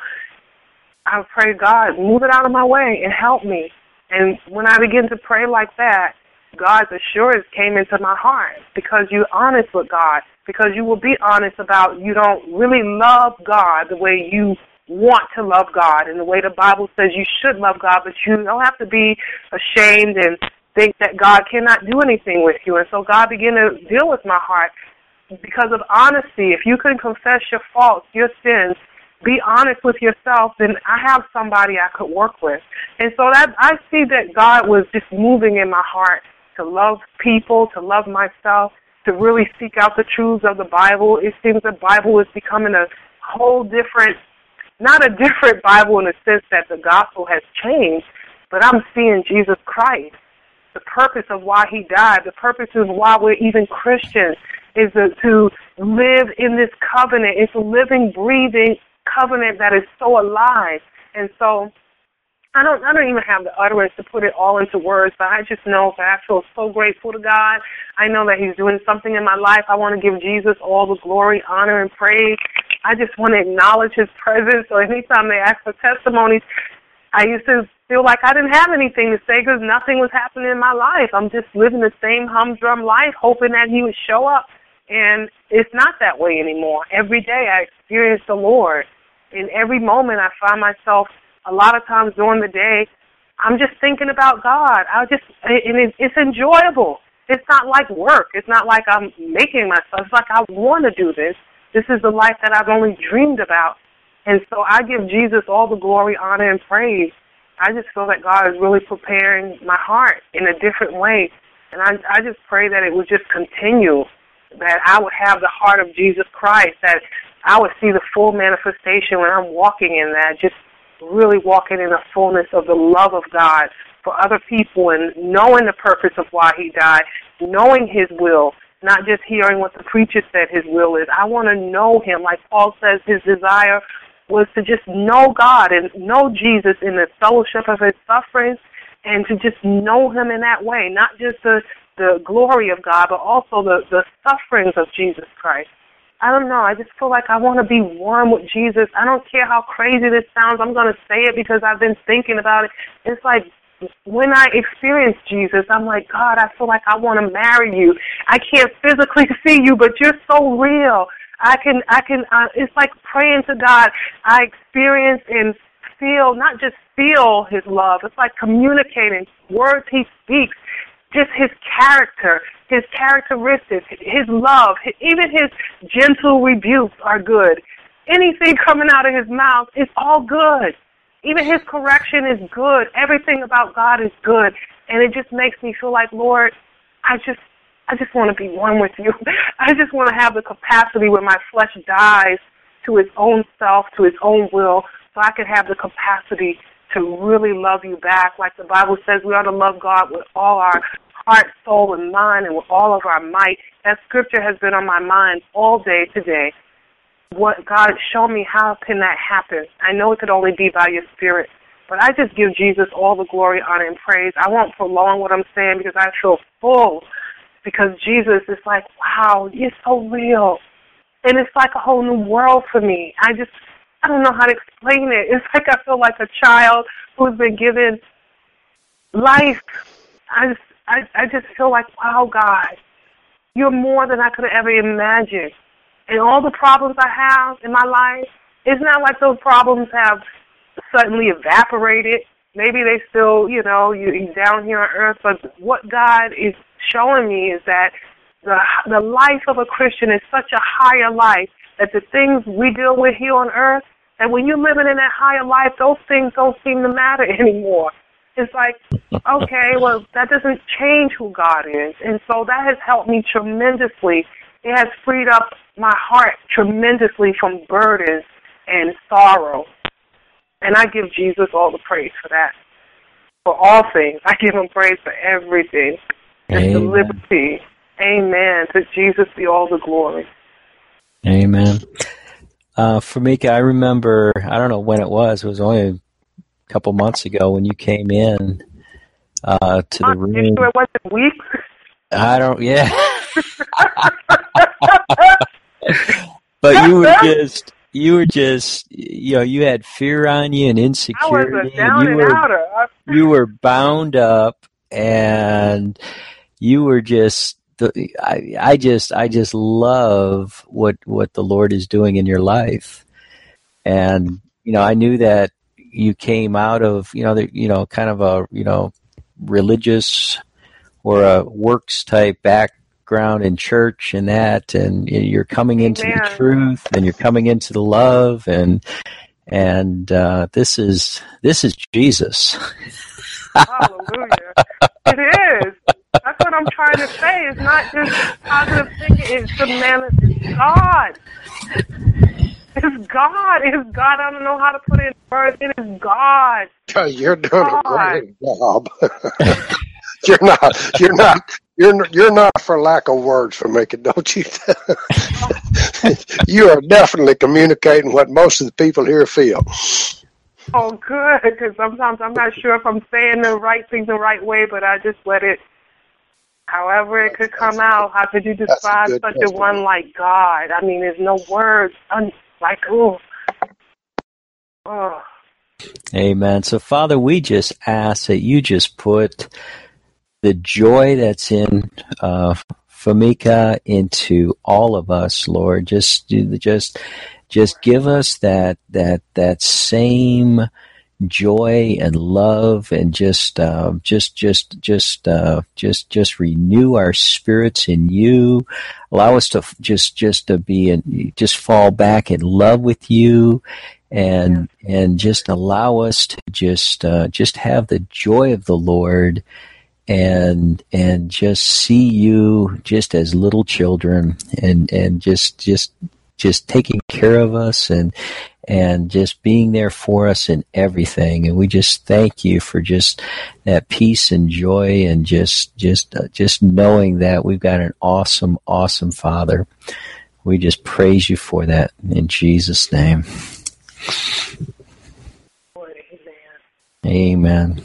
I pray, God, move it out of my way and help me. And when I begin to pray like that, God's assurance came into my heart, because you're honest with God, because you will be honest about you don't really love God the way you want to love God and the way the Bible says you should love God, but you don't have to be ashamed and think that God cannot do anything with you. And so God began to deal with my heart because of honesty. If you can confess your faults, your sins, be honest with yourself, then I have somebody I could work with. And so that I see that God was just moving in my heart to love people, to love myself, to really seek out the truths of the Bible. It seems the Bible is becoming a whole different, not a different Bible in the sense that the gospel has changed, but I'm seeing Jesus Christ. The purpose of why he died, the purpose of why we're even Christians, is to live in this covenant. It's a living, breathing covenant that is so alive. And so I don't even have the utterance to put it all into words, but I just know that I feel so grateful to God. I know that he's doing something in my life. I want to give Jesus all the glory, honor, and praise. I just want to acknowledge his presence. So anytime they ask for testimonies, I used to feel like I didn't have anything to say because nothing was happening in my life. I'm just living the same humdrum life, hoping that he would show up. And it's not that way anymore. Every day I experience the Lord. In every moment I find myself, a lot of times during the day, I'm just thinking about God. And it's enjoyable. It's not like work. It's not like I'm making myself. It's like I want to do this. This is the life that I've only dreamed about. And so I give Jesus all the glory, honor, and praise. I just feel that God is really preparing my heart in a different way. And I just pray that it would just continue, that I would have the heart of Jesus Christ, that I would see the full manifestation when I'm walking in that, just really walking in the fullness of the love of God for other people and knowing the purpose of why he died, knowing his will, not just hearing what the preacher said his will is. I want to know him. Like Paul says, his desire was to just know God and know Jesus in the fellowship of his sufferings, and to just know him in that way, not just the glory of God, but also the sufferings of Jesus Christ. I don't know. I just feel like I want to be one with Jesus. I don't care how crazy this sounds. I'm going to say it because I've been thinking about it. It's like when I experience Jesus, I'm like, God, I feel like I want to marry you. I can't physically see you, but you're so real. It's like praying to God. I experience and feel, not just feel his love. It's like communicating words he speaks. Just his character, his characteristics, his love, even his gentle rebukes are good. Anything coming out of his mouth is all good. Even his correction is good. Everything about God is good. And it just makes me feel like, Lord, I just want to be one with you. I just want to have the capacity where my flesh dies to its own self, to its own will, so I can have the capacity to really love you back. Like the Bible says, we ought to love God with all our heart, soul, and mind, and with all of our might. That scripture has been on my mind all day today. What God, show me, how can that happen? I know it could only be by your Spirit, but I just give Jesus all the glory, honor, and praise. I won't prolong what I'm saying because I feel full, because Jesus is like, wow, you're so real. And it's like a whole new world for me. I don't know how to explain it. It's like I feel like a child who's been given life. I just feel like, wow, God, you're more than I could have ever imagined. And all the problems I have in my life, it's not like those problems have suddenly evaporated. Maybe they still, you're down here on earth. But what God is showing me is that the life of a Christian is such a higher life that the things we deal with here on earth, and when you're living in that higher life, those things don't seem to matter anymore. It's like, okay, well, that doesn't change who God is. And so that has helped me tremendously. It has freed up my heart tremendously from burdens and sorrow. And I give Jesus all the praise for that, for all things. I give him praise for everything. Just the liberty. Amen. To Jesus be all the glory. Amen. Famika, I remember, I don't know when it was only a couple months ago when you came in to the room. It wasn't weeks? I don't, yeah. But you were just, you had fear on you and insecurity. I was a down and outer. You were bound up, and you were just, I just love what the Lord is doing in your life. And, I knew that you came out of, kind of a, religious or a works type background in church and that, and you're coming into the truth, and you're coming into the love, and this is Jesus. Hallelujah. It is. That's what I'm trying to say. It's not just positive thinking. It's the it's God. It's God. It's God. I don't know how to put it in words. It is God. You're doing a great job. You're not for lack of words for making, don't you? You are definitely communicating what most of the people here feel. Oh, good, because sometimes I'm not sure if I'm saying the right thing the right way, but I just let it, however it could come out. How could you describe such a one like God? I mean, there's no words. Like, oh. Amen. So, Father, we just ask that you just put the joy that's in Famika into all of us, Lord. Just give us that same joy and love, and just renew our spirits in you. Allow us to just fall back in love with you, and just allow us to just have the joy of the Lord, and just see you just as little children, and just taking care of us, and just being there for us in everything. And we just thank you for just that peace and joy, and just knowing that we've got an awesome, awesome Father. We just praise you for that in Jesus' name. Amen.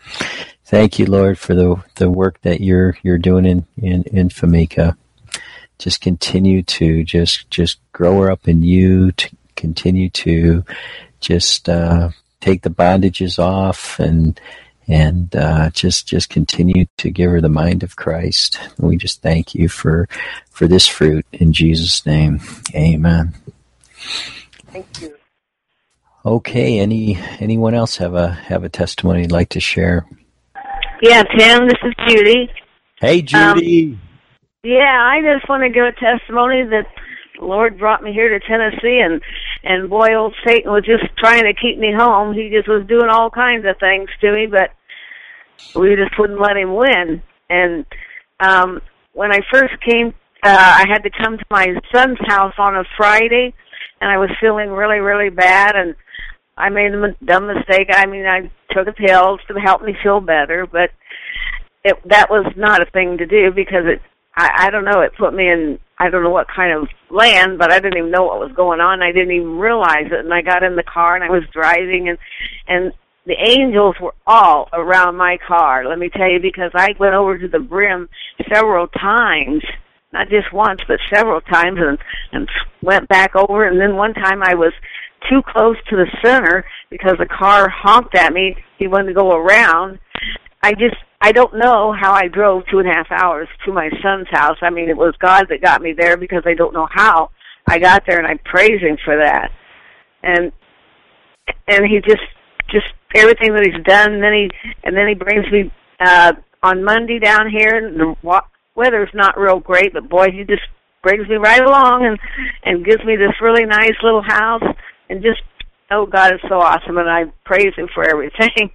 Thank you, Lord, for the work that you're doing in Famika. just continue to just grow her up in you, to continue to just take the bondages off and just continue to give her the mind of Christ. And we just thank you for this fruit in Jesus' name. Amen. Thank you. Okay, anyone else have a testimony you'd like to share? Yeah, Tim, this is Judy. Hey, Judy. Yeah, I just want to give a testimony that the Lord brought me here to Tennessee, and boy, old Satan was just trying to keep me home. He just was doing all kinds of things to me, but we just wouldn't let him win. And when I first came, I had to come to my son's house on a Friday, and I was feeling really, really bad, and I made a dumb mistake. I mean, I took a pill to help me feel better, but that was not a thing to do because I don't know, it put me in, I don't know what kind of land, but I didn't even know what was going on. I didn't even realize it, and I got in the car, and I was driving, and the angels were all around my car, let me tell you, because I went over to the brim several times, not just once, but several times, and went back over, and then one time I was too close to the center because the car honked at me. He wanted to go around. I don't know how I drove 2.5 hours to my son's house. I mean, it was God that got me there because I don't know how I got there, and I praise him for that. And he just everything that he's done, and then he brings me on Monday down here, and the weather's not real great, but boy, he just brings me right along and gives me this really nice little house, and just, oh, God is so awesome, and I praise him for everything.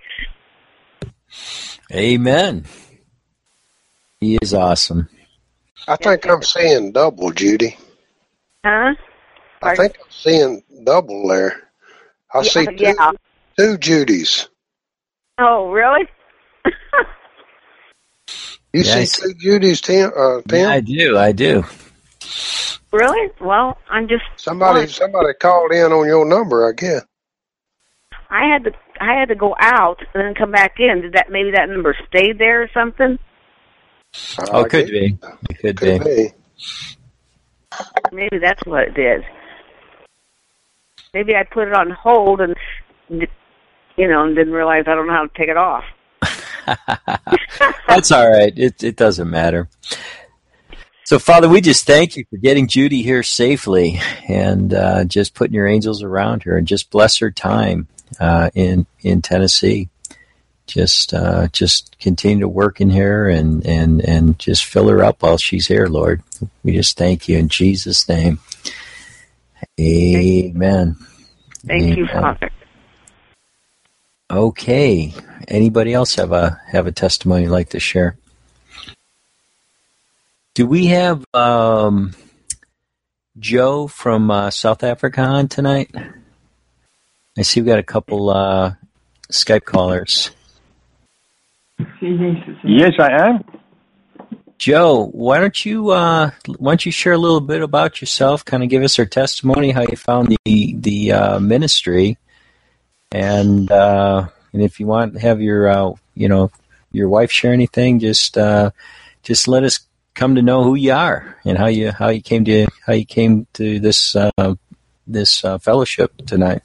Amen. He is awesome. I think I'm seeing double, Judy. Huh? I think I'm seeing double there. I see two Judys. Oh, really? You see two Judys, Tim? Yeah, I do. Really? Well, I'm just... Somebody called in on your number, I guess. I had to go out and then come back in. Maybe that number stayed there or something? It could be. It could be. Maybe that's what it did. Maybe I put it on hold and didn't realize I don't know how to take it off. That's all right. It doesn't matter. So, Father, we just thank you for getting Judy here safely and just putting your angels around her and just bless her time in Tennessee. Just continue to work in her and just fill her up while she's here, Lord. We just thank you in Jesus' name. Amen. Thank you, Father. Okay. Anybody else have a testimony you'd like to share? Do we have Joe from South Africa on tonight? I see we got a couple Skype callers. Yes, I am. Joe, why don't you share a little bit about yourself? Kind of give us your testimony, how you found the ministry, and if you want to have your wife share anything, just let us come to know who you are and how you came to this fellowship tonight.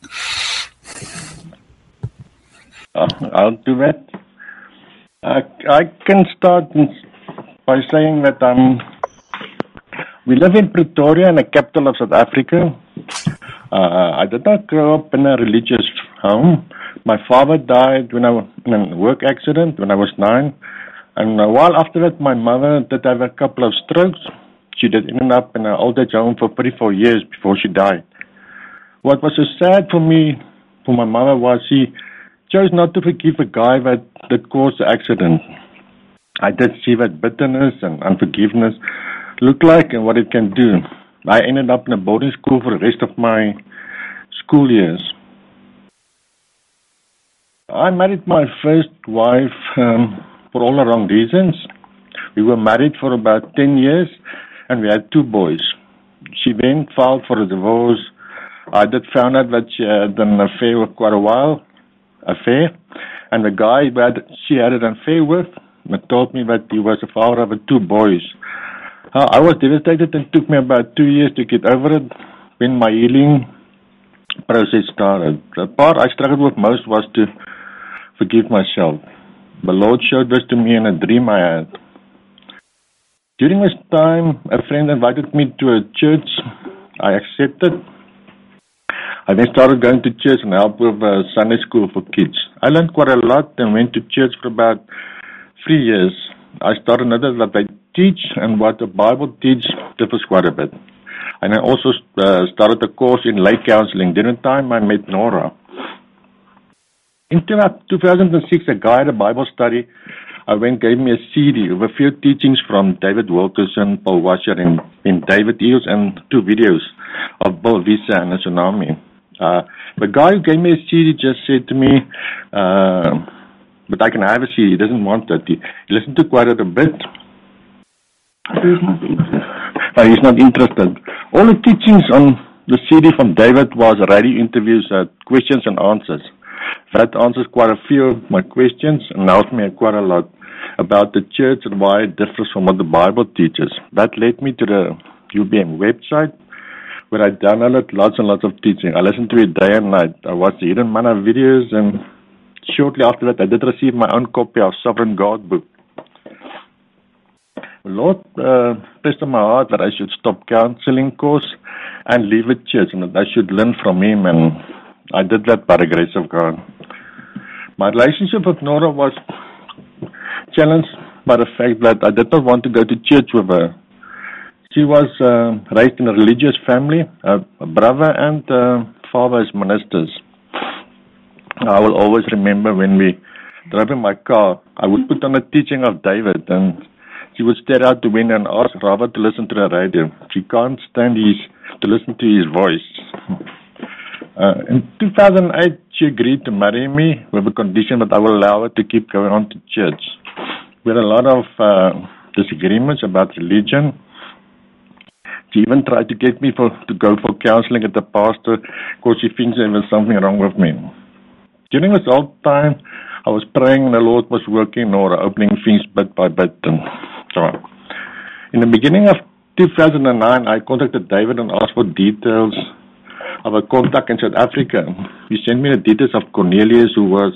I'll do that. I can start by saying that we live in Pretoria, in the capital of South Africa. I did not grow up in a religious home. My father died in a work accident when I was 9. And a while after that, my mother did have a couple of strokes. She did end up in an old age home for 34 years before she died. What was so sad for me, for my mother, was she chose not to forgive a guy that caused the accident. I did see what bitterness and unforgiveness look like and what it can do. I ended up in a boarding school for the rest of my school years. I married my first wife for all the wrong reasons. We were married for about 10 years and we had 2 boys. She then filed for a divorce. I did found out that she had an affair for quite a while. And the guy that she had an affair with told me that he was the father of 2 boys. I was devastated. It took me about 2 years to get over it when my healing process started. The part I struggled with most was to forgive myself. The Lord showed this to me in a dream I had. During this time, a friend invited me to a church. I accepted. I then started going to church and helped with Sunday school for kids. I learned quite a lot and went to church for about 3 years. I started to notice that they teach and what the Bible teaches differs quite a bit. And I also started a course in lay counseling. During the time I met Nora. In 2006, a guy at a Bible study, I went gave me a CD with a few teachings from David Wilkerson, Paul Washer, and David Eels, and 2 videos of Bill Visa and a tsunami. The guy who gave me a CD just said to me, but I can have a CD. He doesn't want that. He listened to quite a bit. He's not interested. All the teachings on the CD from David was radio interviews, questions and answers. That answers quite a few of my questions and helped me quite a lot about the church and why it differs from what the Bible teaches. That led me to the UBM website, where I downloaded lots and lots of teaching. I listened to it day and night. I watched the Hidden Manna videos, and shortly after that, I did receive my own copy of Sovereign God book. The Lord pressed on my heart that I should stop counseling course and leave the church, and that I should learn from Him, and I did that by the grace of God. My relationship with Nora was challenged by the fact that I did not want to go to church with her. She was raised in a religious family. Her brother and father is ministers. I will always remember when we drove in my car, I would put on a teaching of David, and she would stare out the window and ask Robert to listen to the radio. She can't stand to listen to his voice. In 2008, she agreed to marry me with a condition that I will allow her to keep going on to church. We had a lot of disagreements about religion. She even tried to get me to go for counseling at the pastor because she thinks there was something wrong with me. During this whole time, I was praying and the Lord was working or opening things bit by bit. And so on. In the beginning of 2009, I contacted David and asked for details of a contact in South Africa. He sent me the details of Cornelius, who was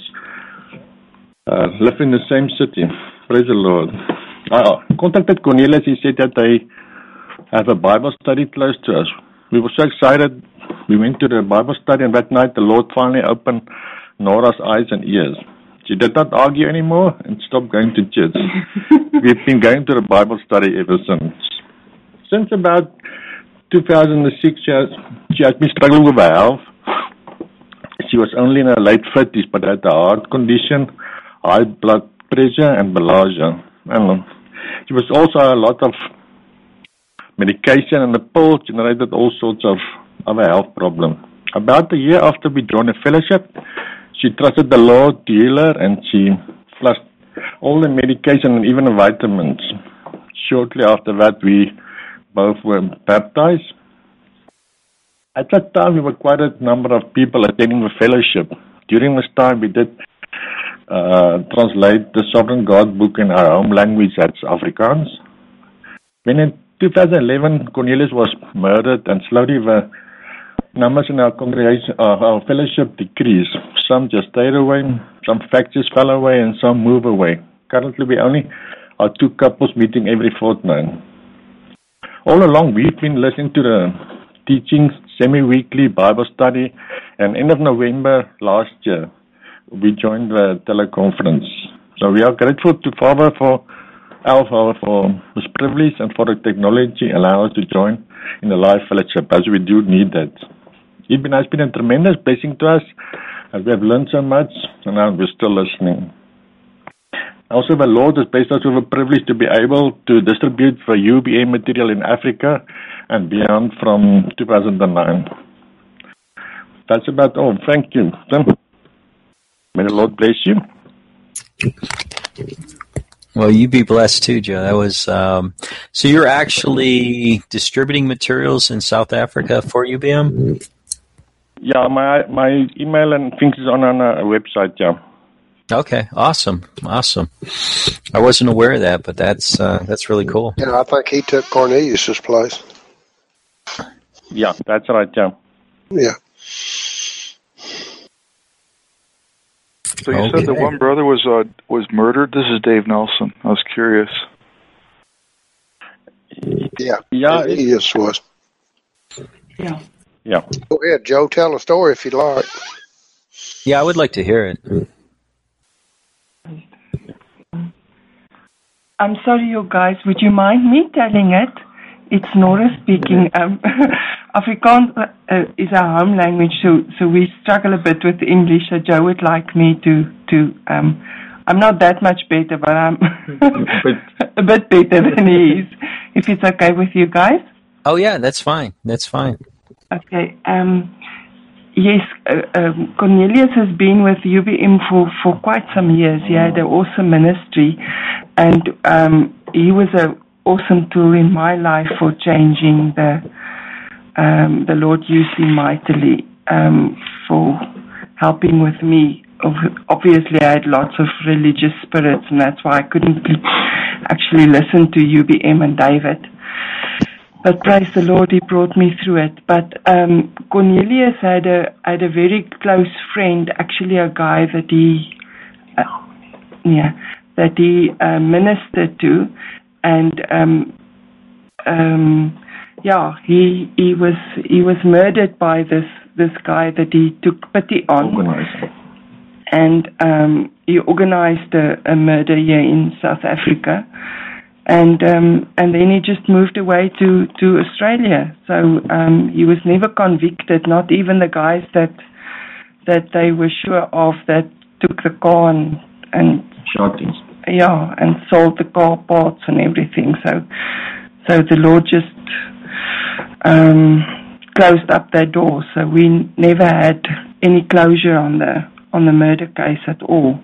lived in the same city. Praise the Lord. I contacted Cornelius. He said that they have a Bible study close to us. We were so excited. We went to the Bible study, and that night the Lord finally opened Nora's eyes and ears. She did not argue anymore and stopped going to church. We've been going to the Bible study ever since. Since about 2006, she has been struggling with her health. She was only in her late 30s, but had a heart condition, high blood pressure, and bilharzia. She was also a lot of medication, and the pill generated all sorts of other health problems. About a year after we joined a fellowship, she trusted the Lord to heal her, and she flushed all the medication and even the vitamins. Shortly after that, we both were baptized. At that time, we were quite a number of people attending the fellowship. During this time, we did translate the Sovereign God book in our home language, that's Afrikaans. When in 2011, Cornelius was murdered, and slowly the numbers in our congregation, our fellowship decreased. Some just stayed away, some factions fell away, and some moved away. Currently, we only are 2 couples meeting every fortnight. All along, we've been listening to the teachings, semi-weekly Bible study, and end of November last year, we joined the teleconference. So we are grateful to Father for this privilege and for the technology allow us to join in the live fellowship, as we do need that. It has been a tremendous blessing to us, as we have learned so much, and now we're still listening. Also, the Lord has blessed us with a privilege to be able to distribute the UBA material in Africa and beyond from 2009. That's about all. Thank you. May the Lord bless you. Well, you be blessed too, Joe. That was so you're actually distributing materials in South Africa for UBM? Yeah, my email and things is on our website, yeah. Okay, awesome. I wasn't aware of that, but that's really cool. Yeah, I think he took Cornelius's place. Yeah, that's right, yeah. Yeah. So you said that one brother was murdered? This is Dave Nelson. I was curious. Yeah. Yeah. Cornelius was. Yeah. Yeah. Go ahead, Joe. Tell a story if you'd like. Yeah, I would like to hear it. I'm sorry, you guys. Would you mind me telling it? It's Nora speaking. Afrikaans is our home language, so we struggle a bit with English. So Joe would like me to. I'm not that much better, but I'm a bit better than he is. If it's okay with you guys. Oh yeah, that's fine. That's fine. Okay. Yes, Cornelius has been with UBM for quite some years. He had an awesome ministry, and he was an awesome tool in my life for changing. The Lord used him mightily for helping with me. Obviously, I had lots of religious spirits, and that's why I couldn't actually listen to UBM and David. But praise the Lord, he brought me through it. But Cornelius had a very close friend, actually a guy that he ministered to, and he was murdered by this guy that he took pity on, and he organized a murder here in South Africa. And then he just moved away to Australia. So he was never convicted. Not even the guys that they were sure of that took the car and shot him. Yeah, and sold the car parts and everything. So the Lord just closed up that door. So we never had any closure on the murder case at all.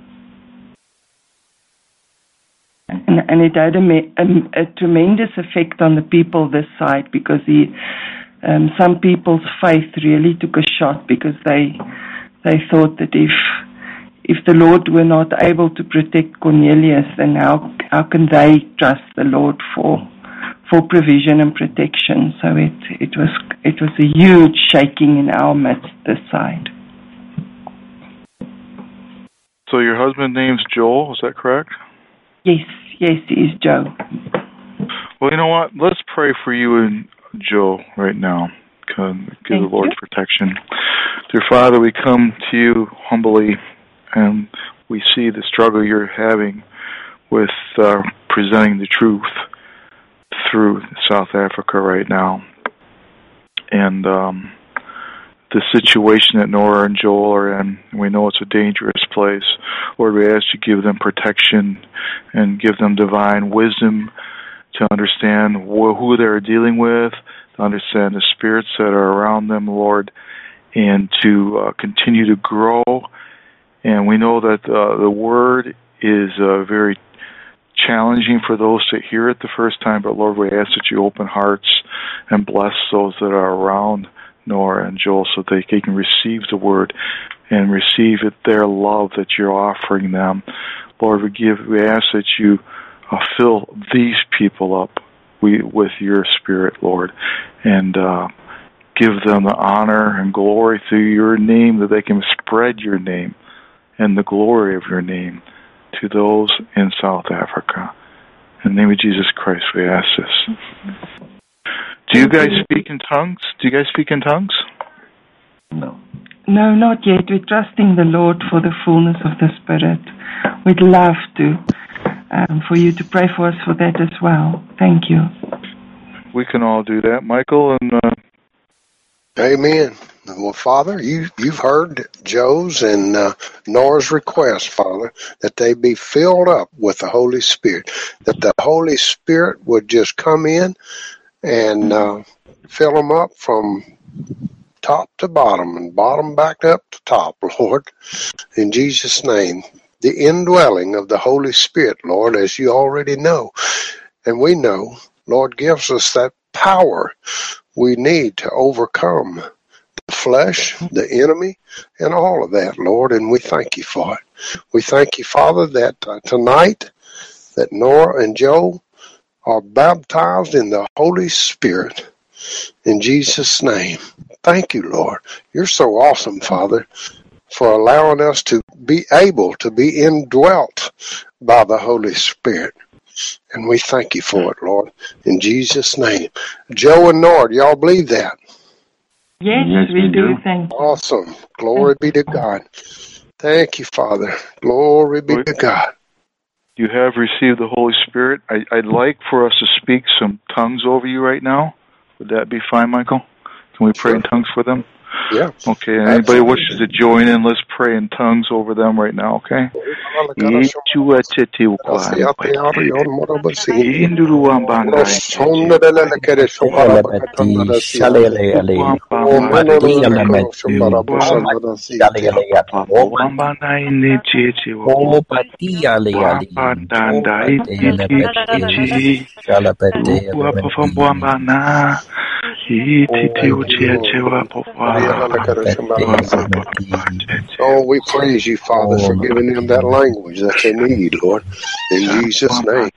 And it had a tremendous effect on the people this side, because some people's faith really took a shot, because they thought that if the Lord were not able to protect Cornelius, then how can they trust the Lord for provision and protection? So it was a huge shaking in our midst this side. So your husband's name's Joel, is that correct? Yes, he is Joe. Well, you know what? Let's pray for you and Joe right now. Give the Lord protection. Dear Father, we come to you humbly, and we see the struggle you're having with presenting the truth through South Africa right now. And the situation that Nora and Joel are in, we know it's a dangerous place. Lord, we ask you to give them protection and give them divine wisdom to understand who they're dealing with, to understand the spirits that are around them, Lord, and to continue to grow. And we know that the word is very challenging for those to hear it the first time, but Lord, we ask that you open hearts and bless those that are around Nora and Joel, so they can receive the word and receive it, their love that you're offering them. Lord, we ask that you fill these people up with your spirit, Lord, and give them the honor and glory through your name, that they can spread your name and the glory of your name to those in South Africa. In the name of Jesus Christ, we ask this. Do you guys speak in tongues? No. No, not yet. We're trusting the Lord for the fullness of the Spirit. We'd love to, for you to pray for us for that as well. Thank you. We can all do that. Michael and... Amen. Well, Father, you've heard Joe's and Nora's request, Father, that they be filled up with the Holy Spirit, that the Holy Spirit would just come in and fill them up from top to bottom and bottom back up to top, Lord, in Jesus' name. The indwelling of the Holy Spirit, Lord, as you already know, and we know, Lord, gives us that power we need to overcome flesh, the enemy, and all of that, Lord, and we thank you for it. We thank you, Father, that tonight that Nora and Joe are baptized in the Holy Spirit. In Jesus' name. Thank you, Lord. You're so awesome, Father, for allowing us to be able to be indwelt by the Holy Spirit. And we thank you for it, Lord, in Jesus' name. Joe and Nora, y'all believe that? Yes, we do. Thank you. Awesome. Glory be to God. Thank you, Father. Glory be to God. You have received the Holy Spirit. I'd like for us to speak some tongues over you right now. Would that be fine, Michael? Can we pray in tongues for them? Yeah. Okay, and anybody wishes to join in, let's pray in tongues over them right now, okay? Oh, we praise you, Father, for giving them that language that they need, Lord. In Jesus' name.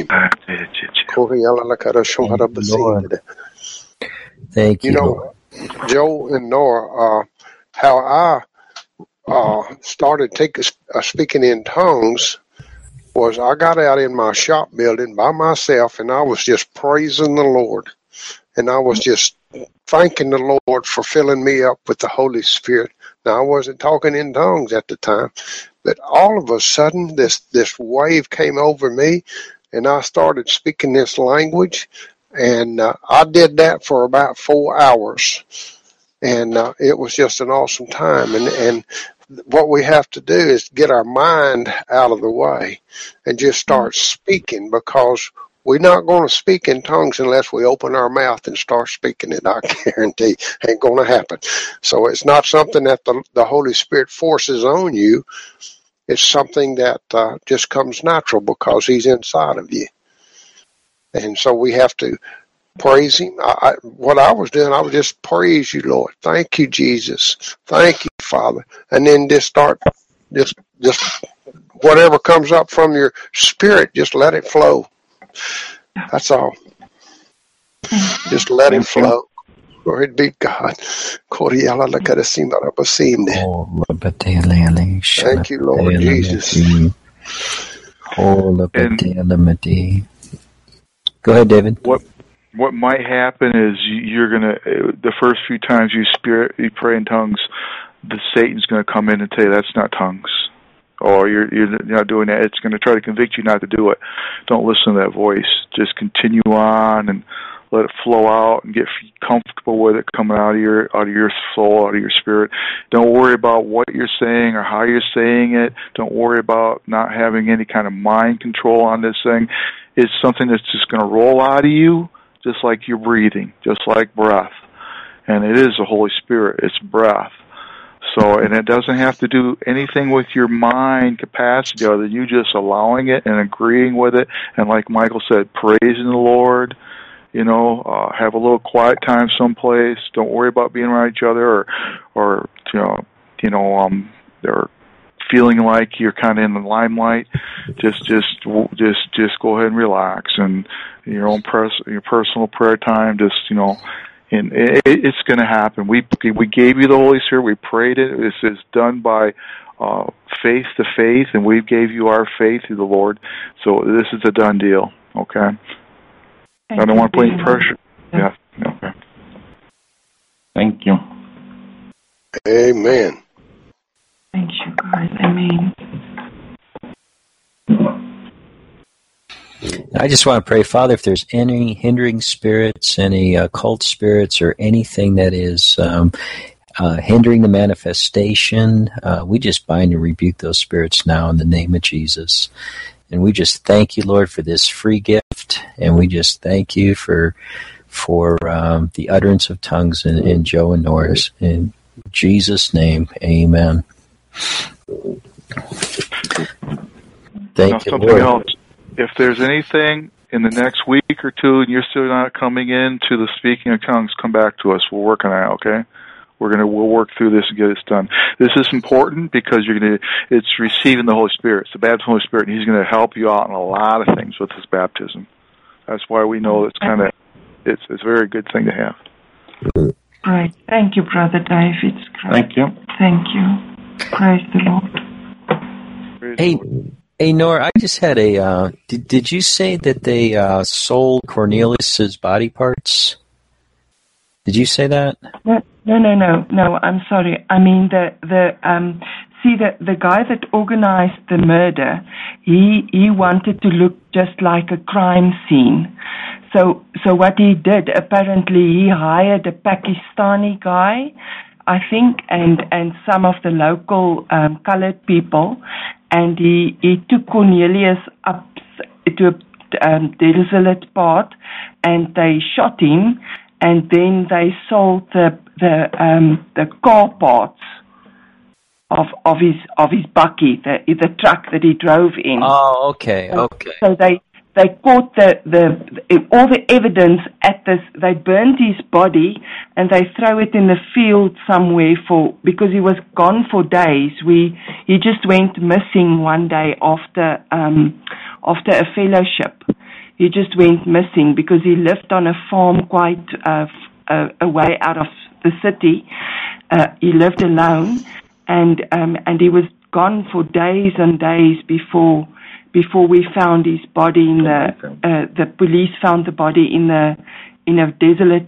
Thank you. You know, Joe and Nora, how I started speaking in tongues was I got out in my shop building by myself and I was just praising the Lord. And I was just thanking the Lord for filling me up with the Holy Spirit. Now, I wasn't talking in tongues at the time, but all of a sudden, this wave came over me, and I started speaking this language, and I did that for about 4 hours, and it was just an awesome time. And what we have to do is get our mind out of the way and just start speaking, because we're not going to speak in tongues unless we open our mouth and start speaking it. I guarantee ain't going to happen. So it's not something that the Holy Spirit forces on you. It's something that just comes natural because He's inside of you. And so we have to praise Him. What I was doing, I would just praise you, Lord. Thank you, Jesus. Thank you, Father. And then just whatever comes up from your spirit, just let it flow. That's all. Just let it flow. Glory be God. Thank you, Lord Jesus. Go ahead, David. What might happen is you're gonna the first few times you pray in tongues, Satan's gonna come in and tell you that's not tongues. Or you're not doing that. It's going to try to convict you not to do it. Don't listen to that voice. Just continue on and let it flow out and get comfortable with it coming out of your soul, out of your spirit. Don't worry about what you're saying or how you're saying it. Don't worry about not having any kind of mind control on this thing. It's something that's just going to roll out of you, just like you're breathing, just like breath. And it is the Holy Spirit. It's breath. So, and it doesn't have to do anything with your mind capacity other than you just allowing it and agreeing with it. And like Michael said, praising the Lord, have a little quiet time someplace. Don't worry about being around each other or feeling like you're kind of in the limelight. Just go ahead and relax, and your personal prayer time, and it's going to happen. We gave you the Holy Spirit. We prayed it. This is done by faith to faith, and we gave you our faith through the Lord. So this is a done deal. Okay. I don't want to put any pressure. Yeah. Okay. Thank you. Amen. Thank you, God. Amen. I just want to pray, Father, if there's any hindering spirits, any occult spirits, or anything that is hindering the manifestation, we just bind and rebuke those spirits now in the name of Jesus. And we just thank you, Lord, for this free gift, and we just thank you for the utterance of tongues in Joe and Nora's. In Jesus' name, amen. Thank you, Lord. Else. If there's anything in the next week or two and you're still not coming in to the speaking of tongues, come back to us. We'll work on that, okay? We'll work through this and get this done. This is important because it's receiving the Holy Spirit. It's the baptism of the Holy Spirit, and He's going to help you out in a lot of things with His baptism. That's why we know it's a very good thing to have. Right. Thank you, Brother Dave. It's great. Thank you. Thank you. Praise the Lord. Hey, Nora, I just had a. Did you say that they sold Cornelius's body parts? Did you say that? No. I'm sorry. I mean the guy that organized the murder, he wanted to look just like a crime scene. So what he did, apparently he hired a Pakistani guy, I think, and some of the local colored people, and he took Cornelius up to a desolate part, and they shot him, and then they sold the car parts of his bakkie, the truck that he drove in. Oh, okay. So they caught all the evidence at this. They burned his body and they throw it in the field somewhere because he was gone for days. He just went missing one day after a fellowship. He just went missing because he lived on a farm quite a way out of the city. He lived alone, and he was gone for days and days before we found his body in the police found the body in a desolate,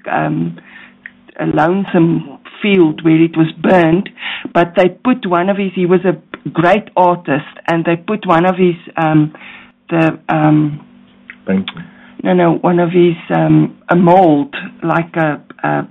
a lonesome field where it was burned. But they put he was a great artist, and they put one of his a mold, like a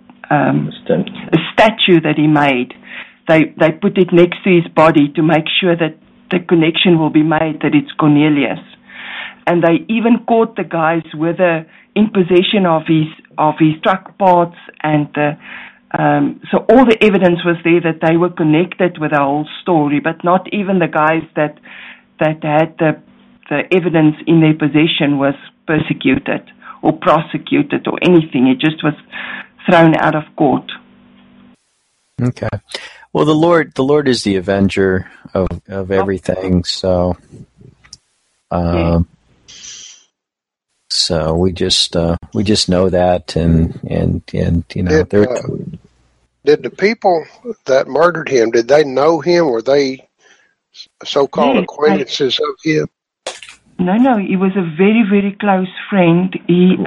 statue that he made. They put it next to his body to make sure that the connection will be made that it's Cornelius. And they even caught the guys in possession of his truck parts, and so all the evidence was there that they were connected with the whole story, but not even the guys that had the evidence in their possession was persecuted or prosecuted or anything. It just was thrown out of court. Okay. Well, the Lord is the avenger of everything. So, so we just know that, and you know. Did the people that murdered him, did they know him? Were they so-called acquaintances of him? No, he was a very, very close friend. He's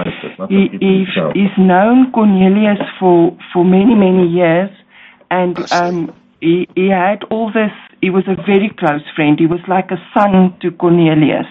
known Cornelius for many, many years, and he had all this. He was a very close friend. He was like a son to Cornelius.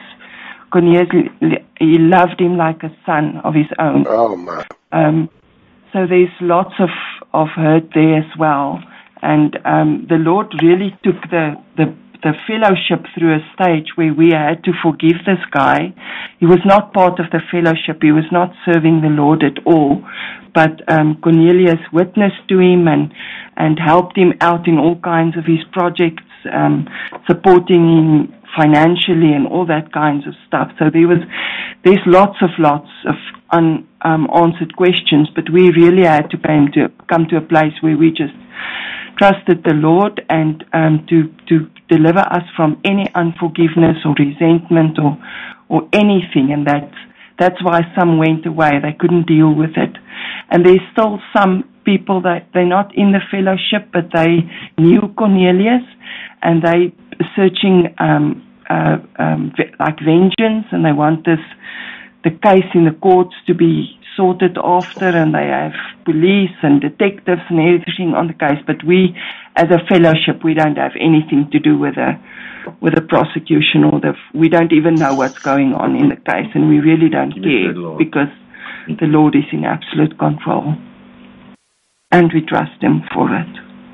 He loved him like a son of his own. Oh my! So there's lots of hurt there as well, and the Lord really took the fellowship through a stage where we had to forgive this guy. He was not part of the fellowship. He was not serving the Lord at all. But Cornelius witnessed to him and helped him out in all kinds of his projects, supporting him financially and all that kinds of stuff. So there's lots of unanswered questions, but we really had to come to a place where we just trusted the Lord and to deliver us from any unforgiveness or resentment or anything, and that's why some went away. They couldn't deal with it. And there's still some people that they're not in the fellowship, but they knew Cornelius, and they searching like vengeance, and they want the case in the courts to be sorted after, and they have police and detectives and everything on the case. But we, as a fellowship, we don't have anything to do with the prosecution, or we don't even know what's going on in the case, and we really don't care because the Lord is in absolute control, and we trust Him for it.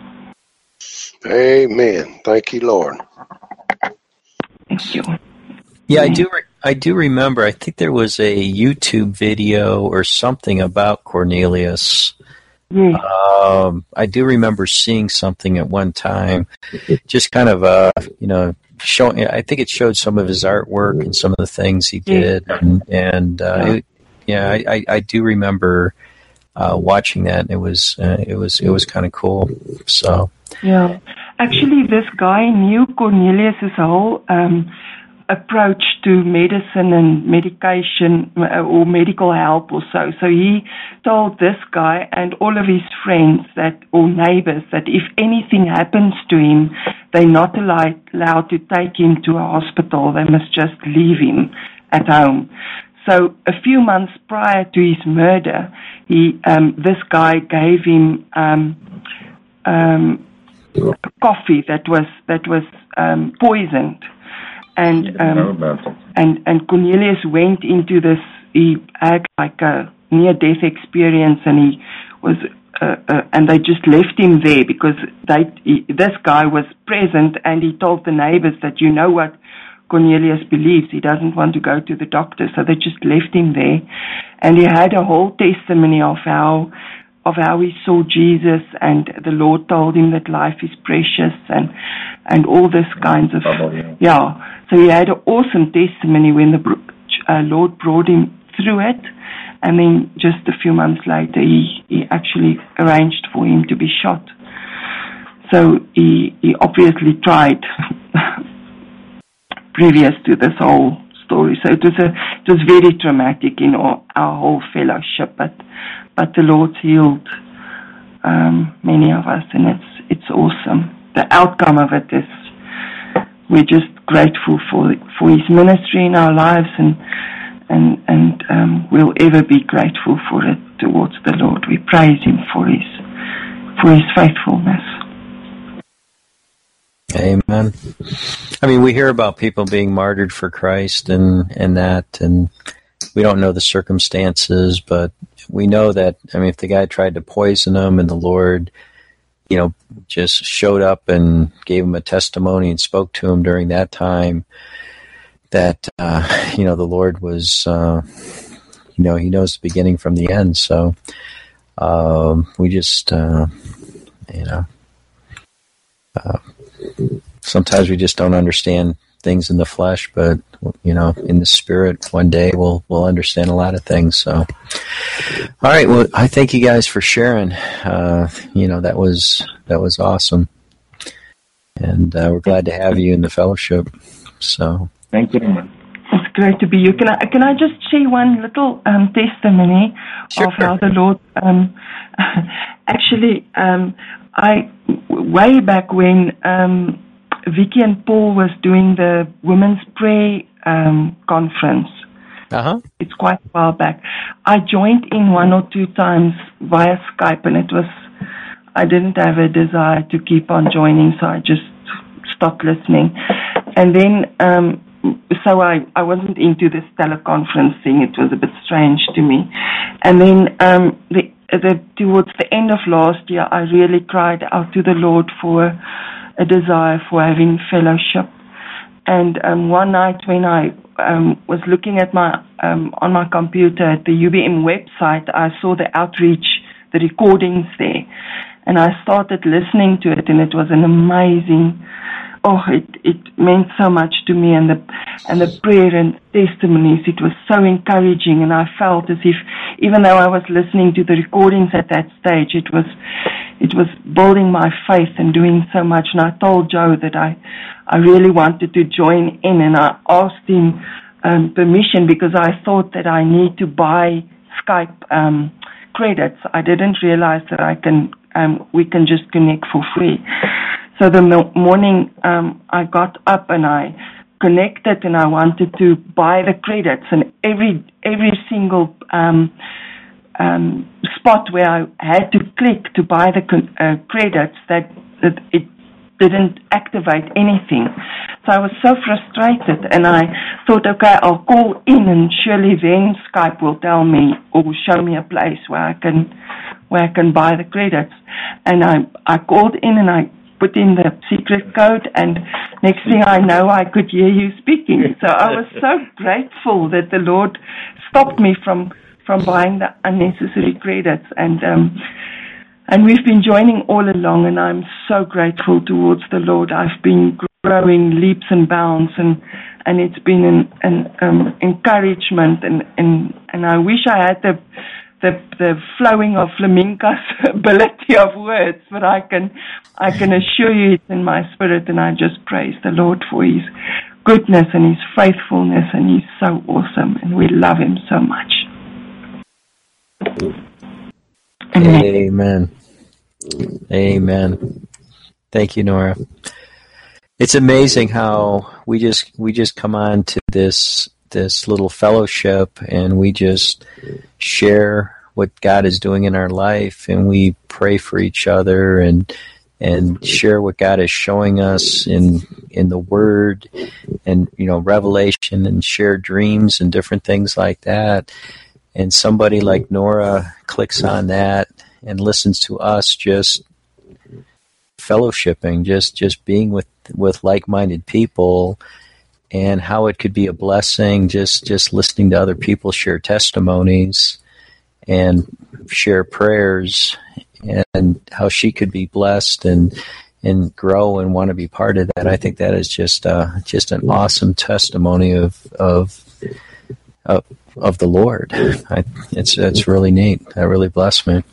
Amen. Thank you, Lord. Thank you. Yeah, I do remember. I think there was a YouTube video or something about Cornelius. Yes. I do remember seeing something at one time, just kind of showing. I think it showed some of his artwork and some of the things he did, I do remember watching that. It was kind of cool. So yeah, actually, this guy knew Cornelius's whole approach to medicine and medication or medical help or so. So he told this guy and all of his friends or neighbors that if anything happens to him, they're not allowed to take him to a hospital. They must just leave him at home. So a few months prior to his murder, this guy gave him coffee that was poisoned. And Cornelius went into this. He had like a near-death experience, and he was, and they just left him there because this guy was present, and he told the neighbors that you know what Cornelius believes. He doesn't want to go to the doctor, so they just left him there, and he had a whole testimony of how he saw Jesus, and the Lord told him that life is precious, and all this kinds of yeah. So he had an awesome testimony when the Lord brought him through it, and then just a few months later, he actually arranged for him to be shot. So he obviously tried previous to this whole story. So it was very traumatic in our whole fellowship, but the Lord's healed many of us, and it's awesome. The outcome of it is we're just grateful for His ministry in our lives, and we'll ever be grateful for it towards the Lord. We praise Him for His faithfulness. Amen. I mean, we hear about people being martyred for Christ and we don't know the circumstances, but we know that, I mean, if the guy tried to poison him and the Lord, just showed up and gave him a testimony and spoke to him during that time, that, the Lord was, He knows the beginning from the end. So, we just, sometimes we just don't understand things in the flesh, but in the spirit, one day we'll understand a lot of things. So, all right. Well, I thank you guys for sharing. That was awesome, and we're glad to have you in the fellowship. So, thank you, man. It's great to be you. Can I just share one little testimony Sure. of how the Lord actually I way back when Vicky and Paul was doing the women's prayer conference. Uh-huh. It's quite a while back. I joined in one or two times via Skype, and I didn't have a desire to keep on joining, so I just stopped listening. And then, so I wasn't into this teleconference thing. It was a bit strange to me. And then towards the end of last year, I really cried out to the Lord for a desire for having fellowship. And one night when I was looking at on my computer at the UBM website, I saw the outreach, the recordings there, and I started listening to it, and it was an amazing. It meant so much to me, and the prayer and testimonies. It was so encouraging, and I felt as if, even though I was listening to the recordings at that stage, it was building my faith and doing so much. And I told Joe that I really wanted to join in, and I asked him permission because I thought that I need to buy Skype credits. I didn't realize that we can just connect for free. So the morning I got up and I connected, and I wanted to buy the credits, and every single spot where I had to click to buy the credits, that it didn't activate anything. So I was so frustrated, and I thought, okay, I'll call in, and surely then Skype will tell me or show me a place where I can buy the credits. And I called in, and I put in the secret code, and next thing I know, I could hear you speaking. So I was so grateful that the Lord stopped me from buying the unnecessary credits, and we've been joining all along, and I'm so grateful towards the Lord. I've been growing leaps and bounds, and it's been an encouragement, and I wish I had the the flowing of Flaminka's ability of words, but I can assure you it's in my spirit, and I just praise the Lord for His goodness and His faithfulness, and He's so awesome, and we love Him so much. Amen. Amen. Thank you, Nora. It's amazing how we just come on to this little fellowship, and we just share what God is doing in our life, and we pray for each other and share what God is showing us in the Word and revelation, and share dreams and different things like that. And somebody like Nora clicks on that and listens to us just fellowshipping, just being with like-minded people, and how it could be a blessing just listening to other people share testimonies and share prayers, and how she could be blessed and grow and want to be part of that. I think that is just an awesome testimony of the Lord. It's really neat. That really blessed me.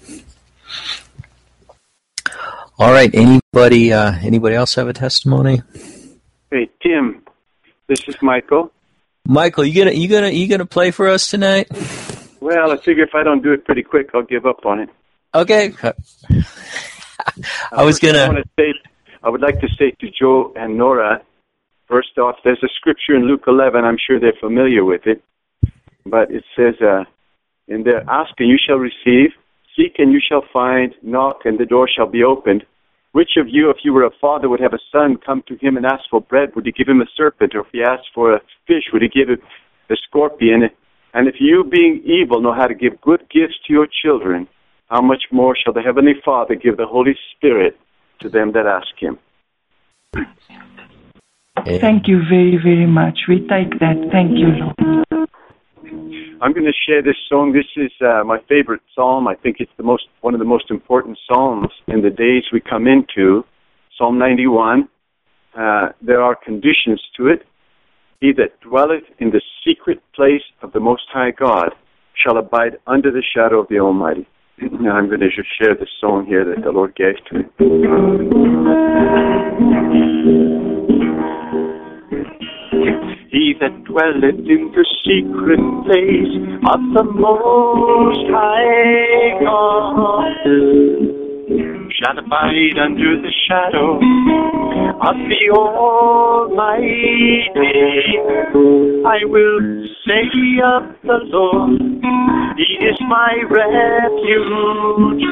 All right. Anybody else have a testimony? Hey, Tim. This is Michael. Michael, you gonna play for us tonight? Well, I figure if I don't do it pretty quick, I'll give up on it. Okay. I would like to say to Joe and Nora, first off, there's a scripture in Luke 11. I'm sure they're familiar with it, but it says, in there, ask and you shall receive, seek and you shall find, knock and the door shall be opened. Which of you, if you were a father, would have a son come to him and ask for bread? Would he give him a serpent? Or if he asked for a fish, would he give him a scorpion? And if you, being evil, know how to give good gifts to your children, how much more shall the Heavenly Father give the Holy Spirit to them that ask Him? Thank you very, very much. We take that. Thank you, Lord. I'm going to share this song. This is my favorite psalm. I think it's one of the most important psalms in the days we come into. Psalm 91. There are conditions to it. He that dwelleth in the secret place of the Most High God shall abide under the shadow of the Almighty. Now I'm going to just share this song here that the Lord gave to me. He that dwelleth in the secret place of the Most High God shall abide under the shadow of the Almighty. I will say of the Lord, He is my refuge,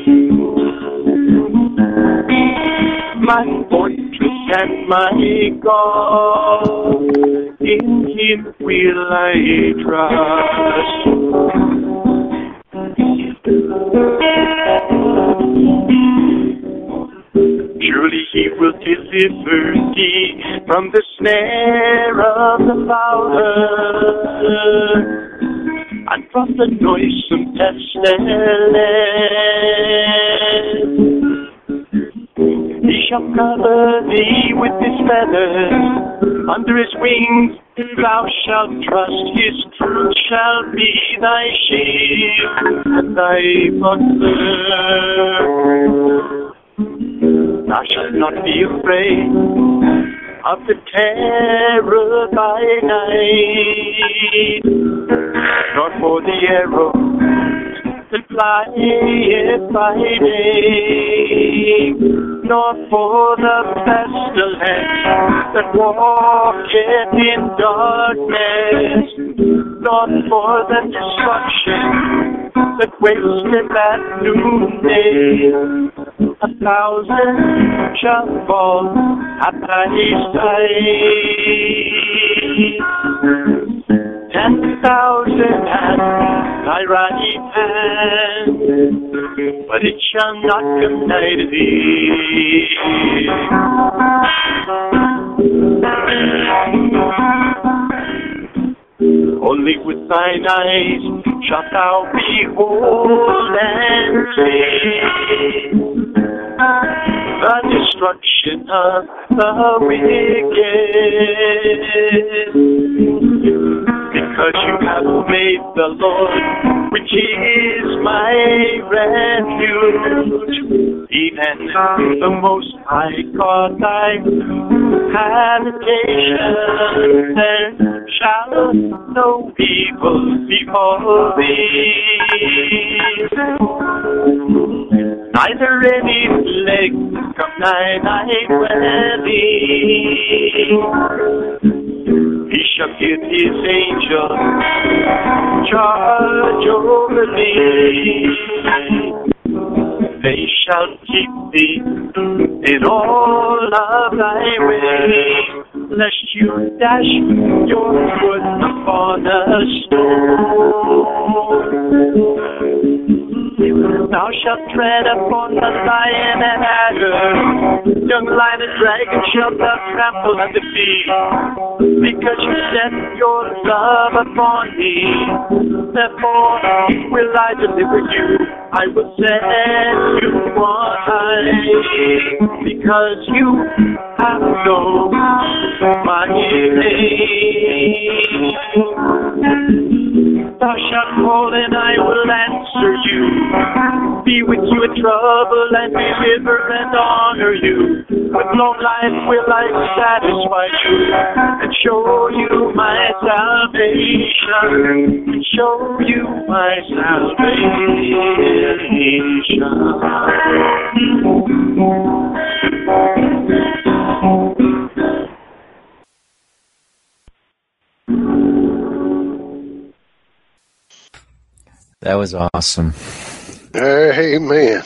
my fortress and my God. In Him will I trust. Surely He will deliver thee from the snare of the fowler and from the noisome pestilence. He shall cover thee with His feathers, under His wings thou shalt trust. His truth shall be thy shield and thy buckler. Thou shalt not be afraid of the terror by night, nor for the arrow that flieth by day, nor for the pestilence that walketh in darkness, nor for the destruction that wasteth at noonday. 1,000 shall fall at thy side, 10,000 at thy right hand, but it shall not come nigh to thee. Only with thine eyes shalt thou behold and see the destruction of the wicked, because you have made the Lord, which is refuge. Even the Most High God, thy habitation, there shall no evil befall thee. Neither any plague come nigh thy dwelling. He shall give his angels charge over thee. They shall keep thee in all of thy ways, lest you dash your foot upon a stone. Thou shalt tread upon the lion and adder, young lion and dragon shalt thou trample under feet, because you set your love upon me. Therefore will I deliver you, I will set you on high, because you have known my name. Thou shalt call and I will answer you, be with you in trouble and deliver and honor you. With long life will I satisfy you and show you my salvation, and show you my That was awesome. Amen.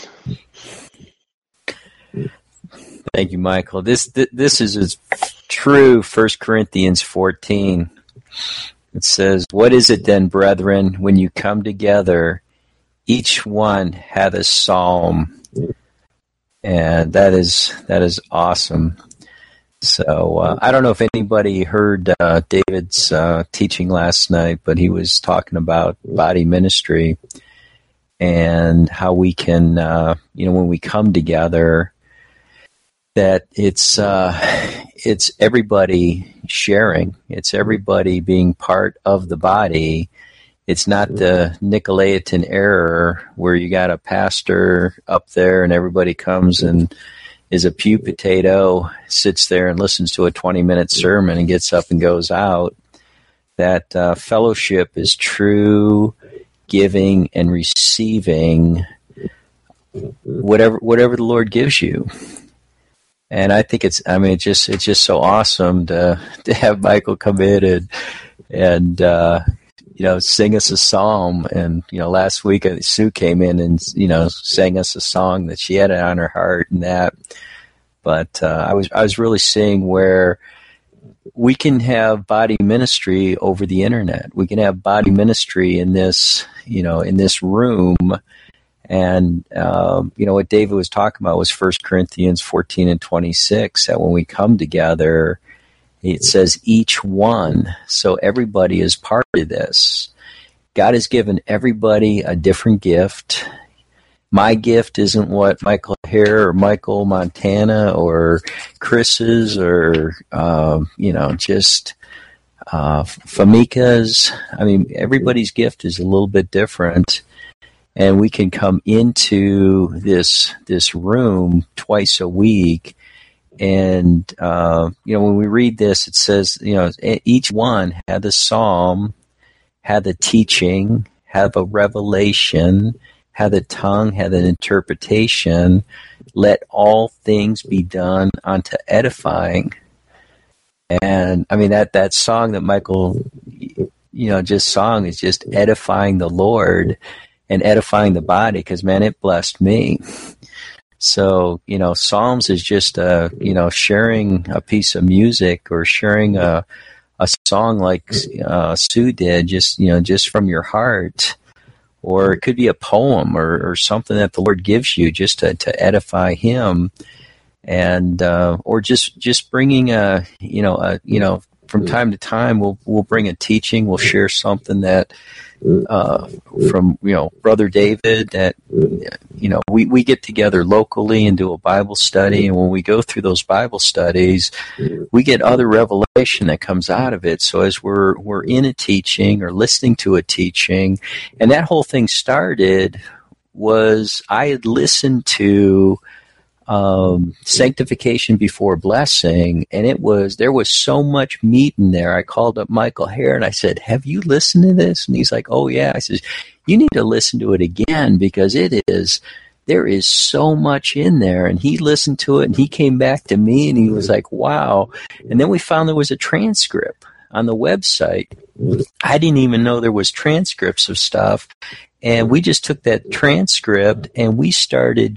Thank you, Michael. This is a true 1 Corinthians 14. It says, "What is it then, brethren, when you come together, each one hath a psalm?" And that is awesome. So I don't know if anybody heard David's teaching last night, but he was talking about body ministry and how we can, when we come together, that it's everybody sharing. It's everybody being part of the body. It's not the Nicolaitan error where you got a pastor up there and everybody comes and is a pew potato, sits there and listens to a 20-minute sermon and gets up and goes out. That fellowship is true giving and receiving whatever the Lord gives you. And I think it's just so awesome to have Michael come in and sing us a psalm. And, last week Sue came in and, sang us a song that she had on her heart and that. But I was really seeing where we can have body ministry over the internet. We can have body ministry in this, in this room. And, what David was talking about was 1 Corinthians 14 and 26, that when we come together, it says each one. So everybody is part of this. God has given everybody a different gift. My gift isn't what Michael Hare or Michael Montana or Chris's or, Famika's. I mean, everybody's gift is a little bit different. And we can come into this room twice a week. And, when we read this, it says, each one had a psalm, had a teaching, had a revelation, had a tongue, had an interpretation. Let all things be done unto edifying. And, that song that Michael, just sung is just edifying the Lord and edifying the body, because, man, it blessed me. So, Psalms is just, sharing a piece of music or sharing a song like Sue did, just from your heart. Or it could be a poem or something that the Lord gives you just to edify Him. And, or just bringing from time to time, we'll bring a teaching, we'll share something that, from Brother David, that we get together locally and do a Bible study, and when we go through those Bible studies, we get other revelation that comes out of it. So as we're in a teaching or listening to a teaching, and that whole thing started was I had listened to Sanctification Before Blessing, and there was so much meat in there. I called up Michael Hare and I said, "Have you listened to this?" And he's like, "Oh yeah." I said, "You need to listen to it again, because there is so much in there." And he listened to it, and he came back to me, and he was like, "Wow." And then we found there was a transcript on the website. I didn't even know there was transcripts of stuff. And we just took that transcript and we started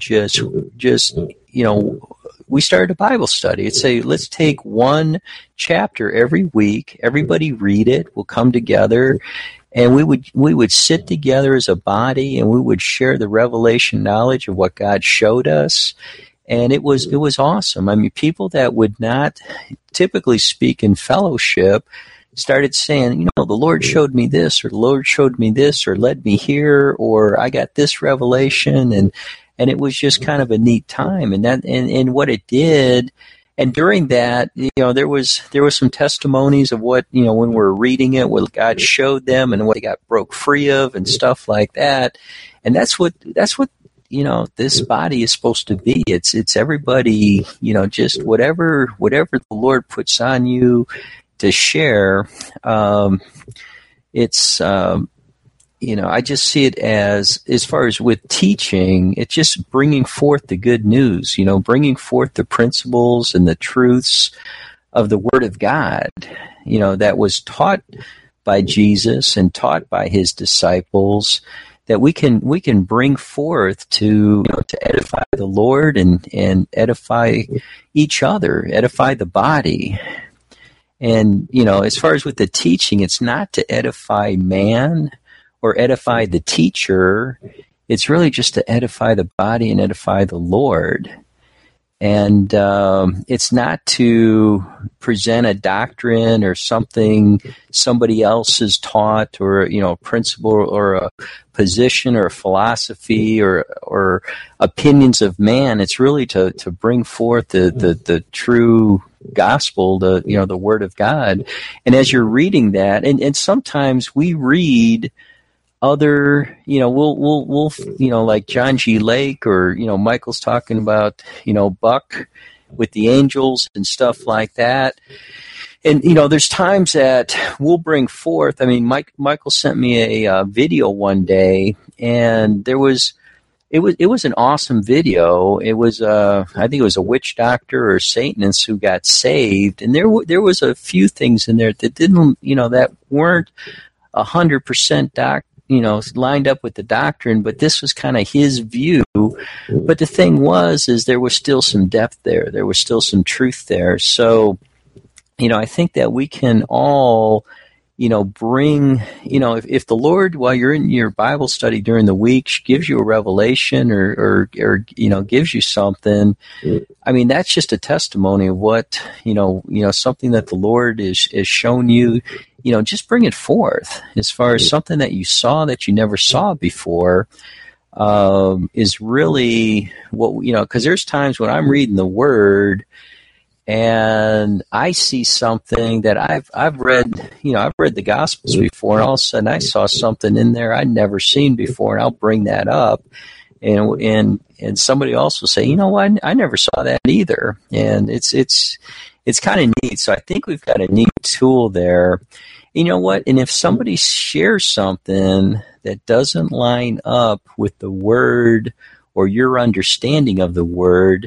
we started a Bible study. It'd say, let's take one chapter every week. Everybody read it. We'll come together, and we would sit together as a body, and we would share the revelation knowledge of what God showed us. And it was awesome. I mean, people that would not typically speak in fellowship started saying, the Lord showed me this, or the Lord showed me this, or led me here, or I got this revelation, and it was just kind of a neat time. And what it did, and during that, there was some testimonies of what, when we're reading it, what God showed them and what they got broke free of and stuff like that. And that's what this body is supposed to be. It's everybody, just whatever the Lord puts on you to share. I just see it as far as with teaching, it's just bringing forth the good news, bringing forth the principles and the truths of the Word of God, that was taught by Jesus and taught by his disciples, that we can bring forth to edify the Lord and edify each other, edify the body. And, as far as with the teaching, it's not to edify man or edify the teacher. It's really just to edify the body and edify the Lord. And it's not to present a doctrine or something somebody else has taught, or a principle or a position or a philosophy or opinions of man. It's really to bring forth the true gospel, the Word of God. And as you're reading that, and sometimes we read other, we'll like John G. Lake, or, Michael's talking about, Buck with the angels and stuff like that. And, there's times that we'll bring forth, Michael sent me a video one day, and it was an awesome video. It was, I think it was a witch doctor or Satanist who got saved. And there was a few things in there that didn't, that weren't 100% lined up with the doctrine, but this was kind of his view. But the thing was, there was still some depth there. There was still some truth there. So, I think that we can all, bring, if the Lord, while you're in your Bible study during the week, gives you a revelation or gives you something, that's just a testimony of what, something that the Lord is shown you. Just bring it forth. As far as something that you saw that you never saw before, is really what, because there's times when I'm reading the Word and I see something that I've read, I've read the Gospels before, and all of a sudden I saw something in there I'd never seen before, and I'll bring that up. And somebody else will say, what, I never saw that either. And it's kind of neat. So I think we've got a neat tool there. You know what? And if somebody shares something that doesn't line up with the Word or your understanding of the Word,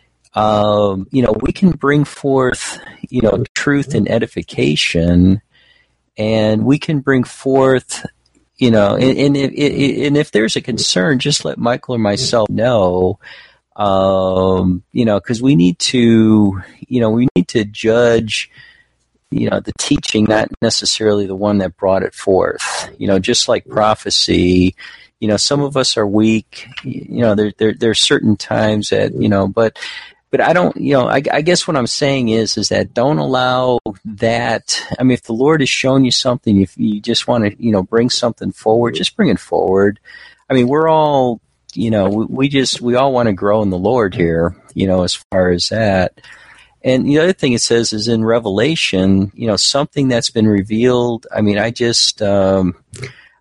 we can bring forth, truth and edification, and we can bring forth, and if there's a concern, just let Michael or myself know, because we need to judge, the teaching, not necessarily the one that brought it forth. Just like prophecy, some of us are weak. There's certain times that, but I don't, I guess what I'm saying is that don't allow that. If the Lord has shown you something, if you just want to, bring something forward, just bring it forward. We're all, we all want to grow in the Lord here, as far as that. And the other thing it says is in Revelation, something that's been revealed. I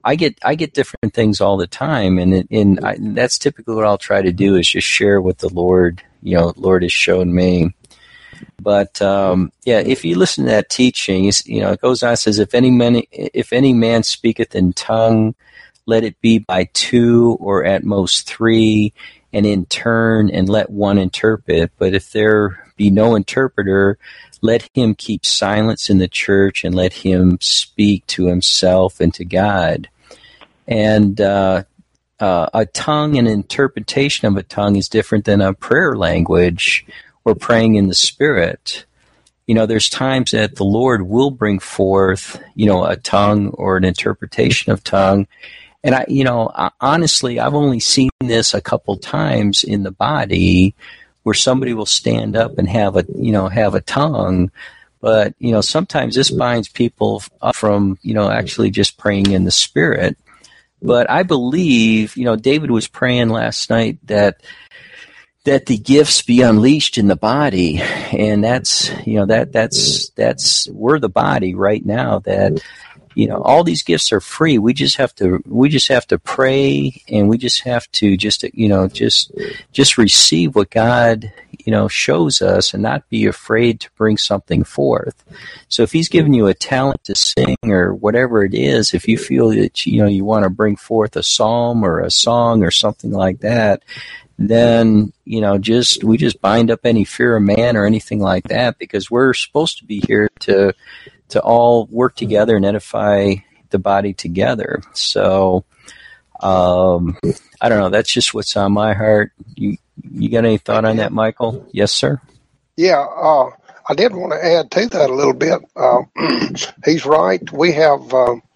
I get different things all the time, and that's typically what I'll try to do is just share what the Lord has shown me. But if you listen to that teaching, it goes on. It says, if any man speaketh in tongue, let it be by 2 or at most 3, and in turn, and let one interpret. But if there be no interpreter, let him keep silence in the church, and let him speak to himself and to God. And a tongue, an interpretation of a tongue is different than a prayer language or praying in the Spirit. There's times that the Lord will bring forth, a tongue or an interpretation of tongue. And honestly, I've only seen this a couple times in the body where somebody will stand up and have a tongue. But, sometimes this binds people up from, actually just praying in the Spirit. But I believe, David was praying last night that the gifts be unleashed in the body, and that's we're the body right now. That all these gifts are free. We just have to pray, and we just have to just receive what God shows us, and not be afraid to bring something forth. So if He's given you a talent to sing or whatever it is, if you feel that you want to bring forth a psalm or a song or something like that, then we just bind up any fear of man or anything like that, because we're supposed to be here to all work together and edify the body together. So I don't know. That's just what's on my heart. You got any thought on that, Michael? Yes, sir. Yeah, I did want to add to that a little bit. He's right. We have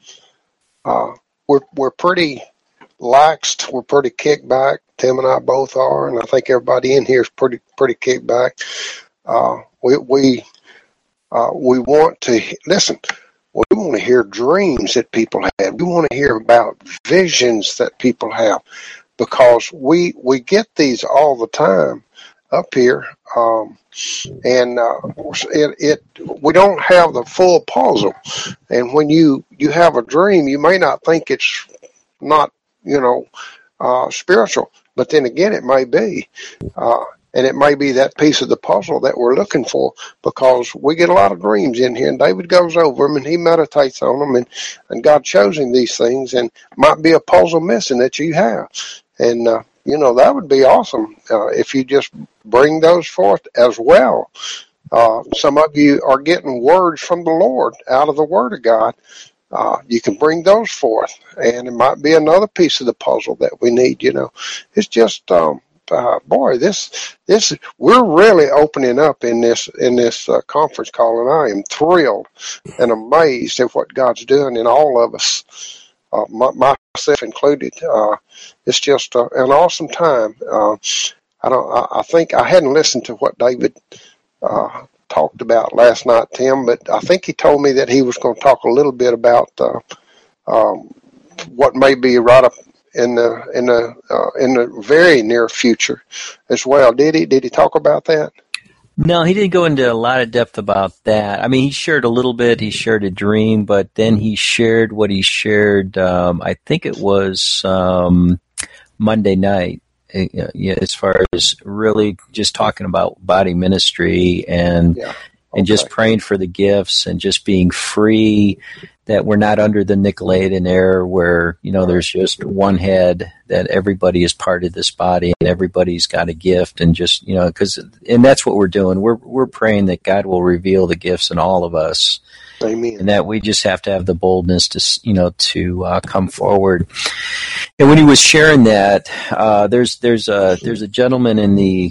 we're pretty laxed. We're pretty kicked back. Tim and I both are, and I think everybody in here is pretty kicked back. We want to listen. We want to hear dreams that people have. We want to hear about visions that people have, because we get these all the time up here, and we don't have the full puzzle. And when you have a dream, you may not think it's not spiritual, but then again, it may be. And it may be that piece of the puzzle that we're looking for, because we get a lot of dreams in here, and David goes over them and he meditates on them, and God shows him these things, and might be a puzzle missing that you have. And, that would be awesome if you just bring those forth as well. Some of you are getting words from the Lord out of the Word of God. You can bring those forth, and it might be another piece of the puzzle that we need. It's just, boy, this we're really opening up in this conference call, and I am thrilled and amazed at what God's doing in all of us, myself included. It's just an awesome time. I think I hadn't listened to what David talked about last night, Tim, but I think he told me that he was going to talk a little bit about what may be right up in the very near future as well. Did he talk about that? No, he didn't go into a lot of depth about that. I mean, he shared a little bit. He shared a dream, but then he shared what he shared. I think it was Monday night. As far as really just talking about body ministry and just praying for the gifts and just being free, that we're not under the Nicolaitan error where, there's just one head, that everybody is part of this body and everybody's got a gift, and just, and that's what we're doing. We're praying that God will reveal the gifts in all of us. Amen. And that we just have to have the boldness to come forward. And when he was sharing that, there's a gentleman in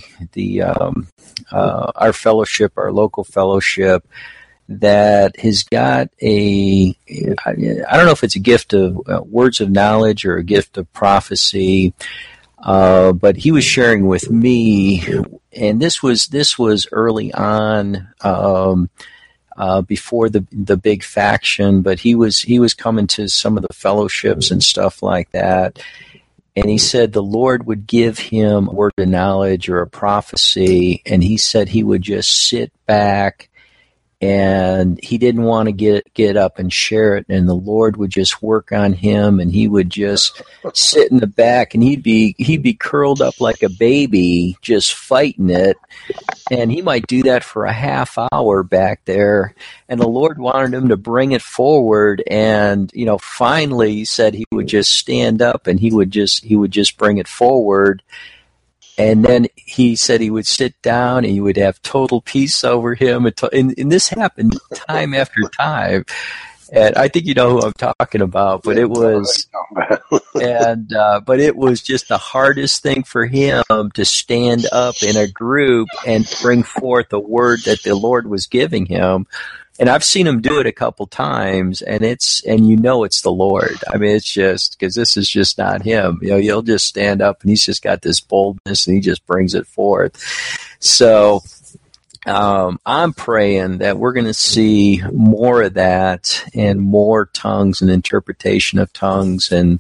our fellowship, our local fellowship, that has got I don't know if it's a gift of words of knowledge or a gift of prophecy, but he was sharing with me, and this was early on. Before the big faction, but he was coming to some of the fellowships and stuff like that, and he said the Lord would give him a word of knowledge or a prophecy, and he said he would just sit back and he didn't want to get up and share it, and the Lord would just work on him, and he would just sit in the back, and he'd be curled up like a baby just fighting it, and he might do that for a half hour back there, and the Lord wanted him to bring it forward, and finally he said he would just stand up and he would just bring it forward. And then he said he would sit down and he would have total peace over him. And this happened time after time. And I think you know who I'm talking about, but it was, but it was just the hardest thing for him to stand up in a group and bring forth a word that the Lord was giving him. And I've seen him do it a couple times, and it's the Lord. I mean, it's just because this is just not him. He'll just stand up, and he's just got this boldness, and he just brings it forth. So I'm praying that we're going to see more of that, and more tongues and interpretation of tongues, and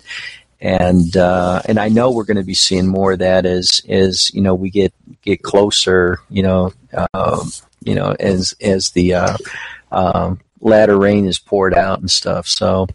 I know we're going to be seeing more of that as we get closer. As the latter rain is poured out and stuff. So,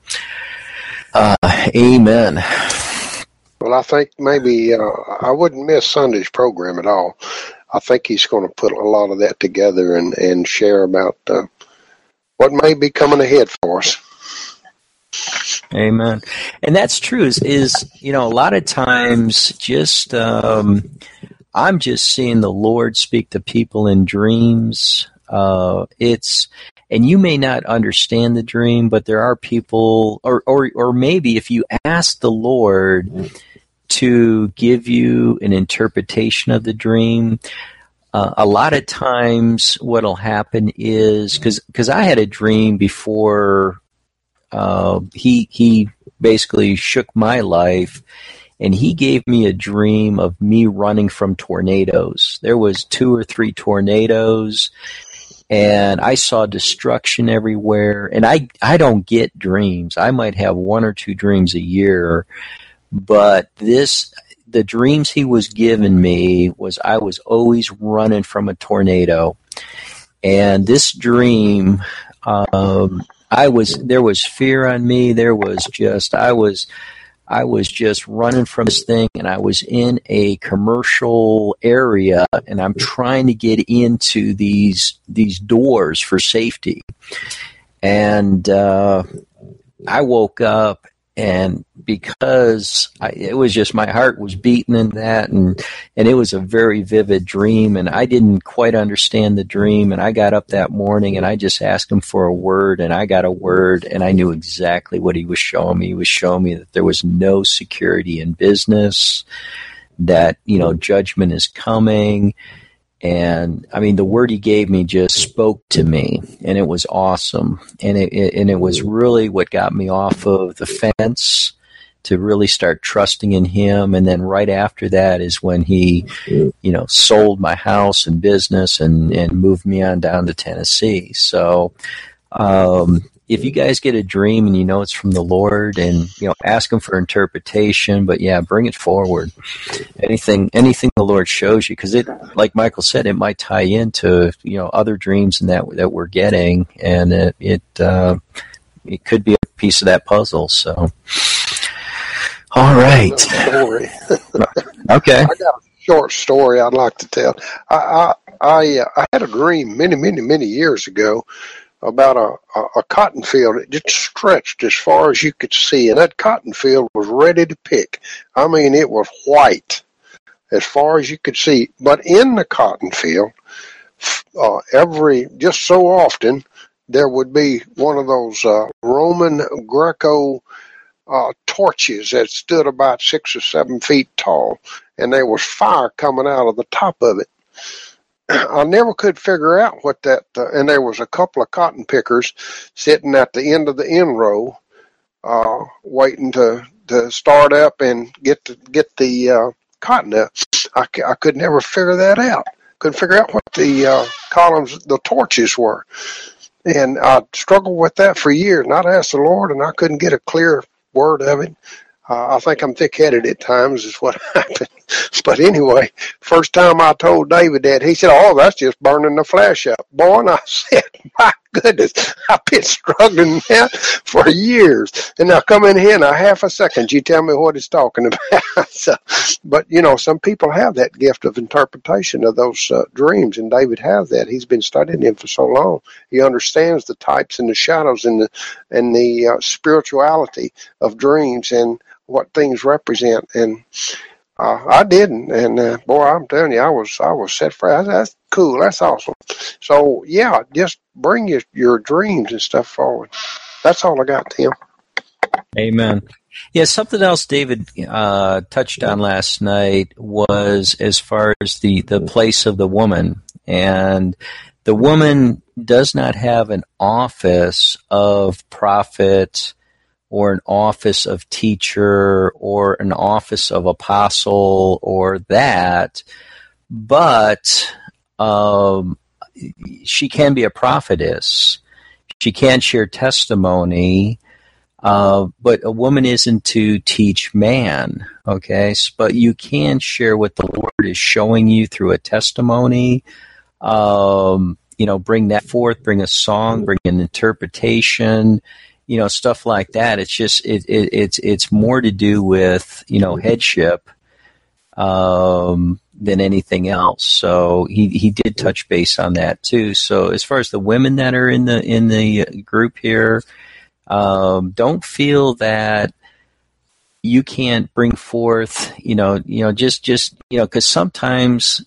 amen. Well, I think maybe I wouldn't miss Sunday's program at all. I think he's going to put a lot of that together and share about what may be coming ahead for us. Amen. And that's true. Is a lot of times just I'm just seeing the Lord speak to people in dreams. And you may not understand the dream, but there are people, or maybe if you ask the Lord to give you an interpretation of the dream, a lot of times what'll happen is, because I had a dream before he basically shook my life, and he gave me a dream of me running from tornadoes. There was 2 or 3 tornadoes, and I saw destruction everywhere. And I don't get dreams. I might have 1 or 2 dreams a year, but the dreams he was giving me was I was always running from a tornado. And this dream, there was fear on me. I was just running from this thing, and I was in a commercial area, and I'm trying to get into these doors for safety. And I woke up, and because it was just my heart was beating in that, and it was a very vivid dream, and I didn't quite understand the dream, and I got up that morning, and I just asked him for a word, and I got a word, and I knew exactly what he was showing me. He was showing me that there was no security in business, that judgment is coming. And I mean, the word he gave me just spoke to me, and it was awesome. And it was really what got me off of the fence to really start trusting in him. And then right after that is when he, sold my house and business and moved me on down to Tennessee. So, if you guys get a dream and it's from the Lord, and ask him for interpretation, but bring it forward. Anything the Lord shows you, because it, like Michael said, it might tie into other dreams and that we're getting, and it could be a piece of that puzzle. So, all right. Okay. I got a short story I'd like to tell. I had a dream many years ago about a cotton field. It just stretched as far as you could see, and that cotton field was ready to pick. I mean, it was white as far as you could see. But in the cotton field, just so often, there would be one of those Roman Greco torches that stood about 6 or 7 feet tall, and there was fire coming out of the top of it. I never could figure out what that, and there was a couple of cotton pickers sitting at the end of the end row, waiting to start up and get the cotton up. I could never figure that out. Couldn't figure out what the columns, the torches were, and I struggled with that for years. And I'd asked the Lord, and I couldn't get a clear word of it. I think I'm thick-headed at times is what happened. But anyway, first time I told David that, he said, oh, that's just burning the flesh up. Boy, and I said, my goodness, I've been struggling with that for years. And now come in here in a half a second, you tell me what it's talking about. So, but, some people have that gift of interpretation of those dreams, and David has that. He's been studying them for so long. He understands the types and the shadows and the spirituality of dreams and what things represent. And I didn't, and boy, I'm telling you, I was set free. That's cool. That's awesome. So yeah, just bring your dreams and stuff forward. That's all I got, Tim. Amen. Yeah, something else David touched on last night was as far as the place of the woman, and the woman does not have an office of prophet, or an office of teacher, or an office of apostle, or that, but she can be a prophetess. She can share testimony, but a woman isn't to teach man, okay? But you can share what the Lord is showing you through a testimony, bring that forth, bring a song, bring an interpretation, stuff like that. It's just it's more to do with headship than anything else. So he did touch base on that too. So as far as the women that are in the group here, don't feel that you can't bring forth, because sometimes,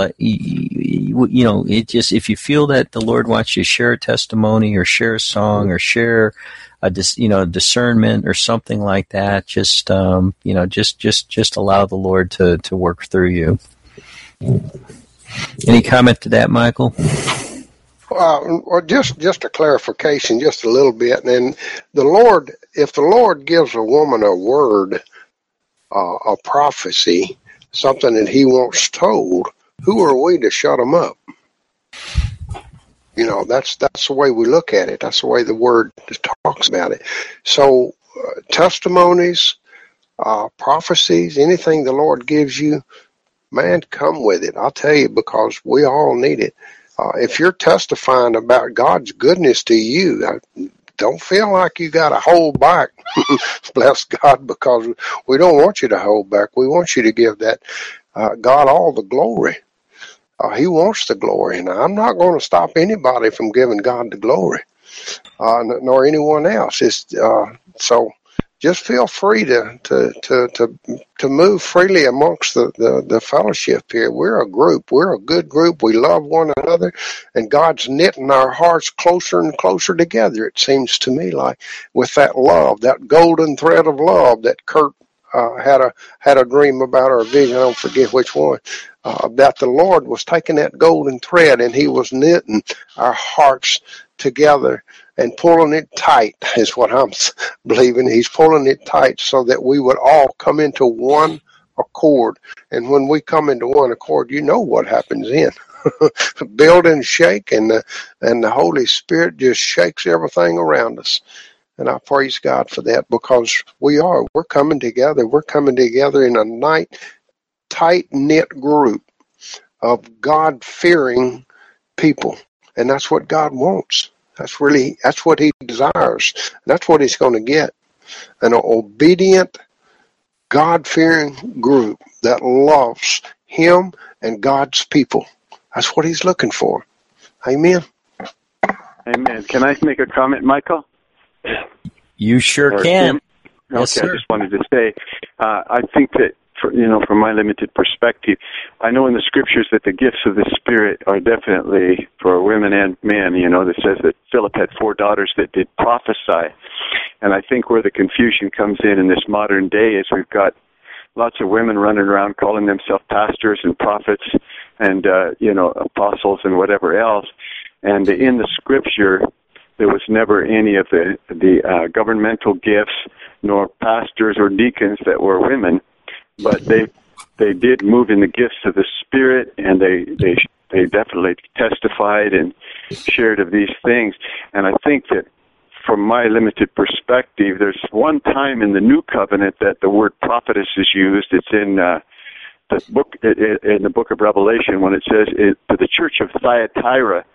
it just, if you feel that the Lord wants you to share a testimony or share a song or share a discernment or something like that, just allow the Lord to work through you. Any comment to that, Michael? Or just a clarification, just a little bit. And the Lord, if the Lord gives a woman a word, a prophecy, something that He wants told, who are we to shut them up? That's the way we look at it. That's the way the Word talks about it. So, testimonies, prophecies, anything the Lord gives you, man, come with it. I'll tell you, because we all need it. If you're testifying about God's goodness to you, don't feel like you got to hold back. Bless God, because we don't want you to hold back. We want you to give that God all the glory. He wants the glory, and I'm not going to stop anybody from giving God the glory, nor anyone else. So just feel free to move freely amongst the fellowship here. We're a group. We're a good group. We love one another, and God's knitting our hearts closer and closer together, it seems to me, like with that love, that golden thread of love that Kurt had a dream about, or a vision, I don't forget which one, that the Lord was taking that golden thread and He was knitting our hearts together and pulling it tight, is what I'm believing. He's pulling it tight so that we would all come into one accord. And when we come into one accord, you know what happens then. Buildings shake, and the Holy Spirit just shakes everything around us. And I praise God for that, because we're coming together. We're coming together in a tight-knit group of God-fearing people. And that's what God wants. That's what He desires. That's what He's going to get. An obedient, God-fearing group that loves Him and God's people. That's what He's looking for. Amen. Amen. Can I make a comment, Michael? You sure can. Yes, sir. I just wanted to say, I think that, from my limited perspective, I know in the Scriptures that the gifts of the Spirit are definitely for women and men. That says that Philip had 4 daughters that did prophesy. And I think where the confusion comes in this modern day is we've got lots of women running around calling themselves pastors and prophets and, apostles and whatever else. And in the Scripture, there was never any of the governmental gifts, nor pastors or deacons that were women, but they did move in the gifts of the Spirit, and they definitely testified and shared of these things. And I think that from my limited perspective, there's one time in the New Covenant that the word prophetess is used. It's in the book of Revelation when it says to the church of Thyatira,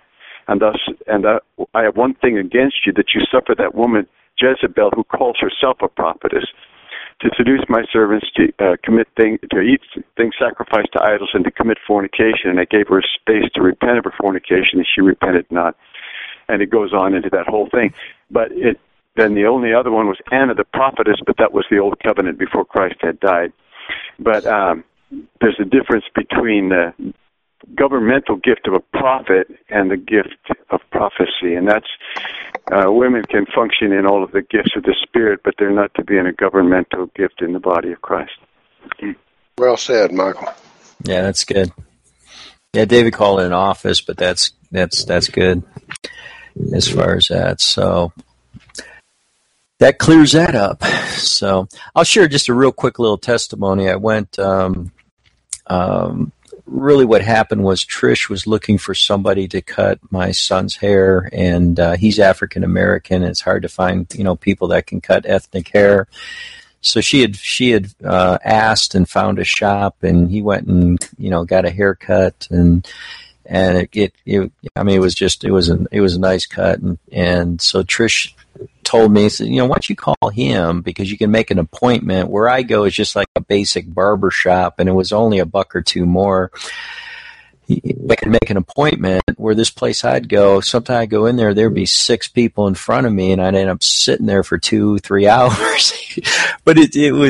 I have one thing against you, that you suffer that woman Jezebel, who calls herself a prophetess, to seduce my servants to eat things sacrificed to idols and to commit fornication. And I gave her space to repent of her fornication, and she repented not. And it goes on into that whole thing. But then the only other one was Anna the prophetess, but that was the old covenant before Christ had died. But there's a difference between the governmental gift of a prophet and the gift of prophecy, and that's women can function in all of the gifts of the Spirit, but they're not to be in a governmental gift in the body of Christ. Well said, Michael. Yeah, that's good. Yeah, David called it an office, but that's good as far as that. So that clears that up. So I'll share just a real quick little testimony. I went. Really what happened was Trish was looking for somebody to cut my son's hair, and he's African American. It's hard to find, people that can cut ethnic hair. So she had asked and found a shop, and he went and, got a haircut, and it was a nice cut. And so Trish told me, said, why don't you call him, because you can make an appointment. Where I go is just like a basic barber shop, and it was only $1 or $2 more. I could make an appointment. Where this place I'd go, sometimes I'd go in there, there'd be 6 people in front of me, and I'd end up sitting there for 2-3 hours. But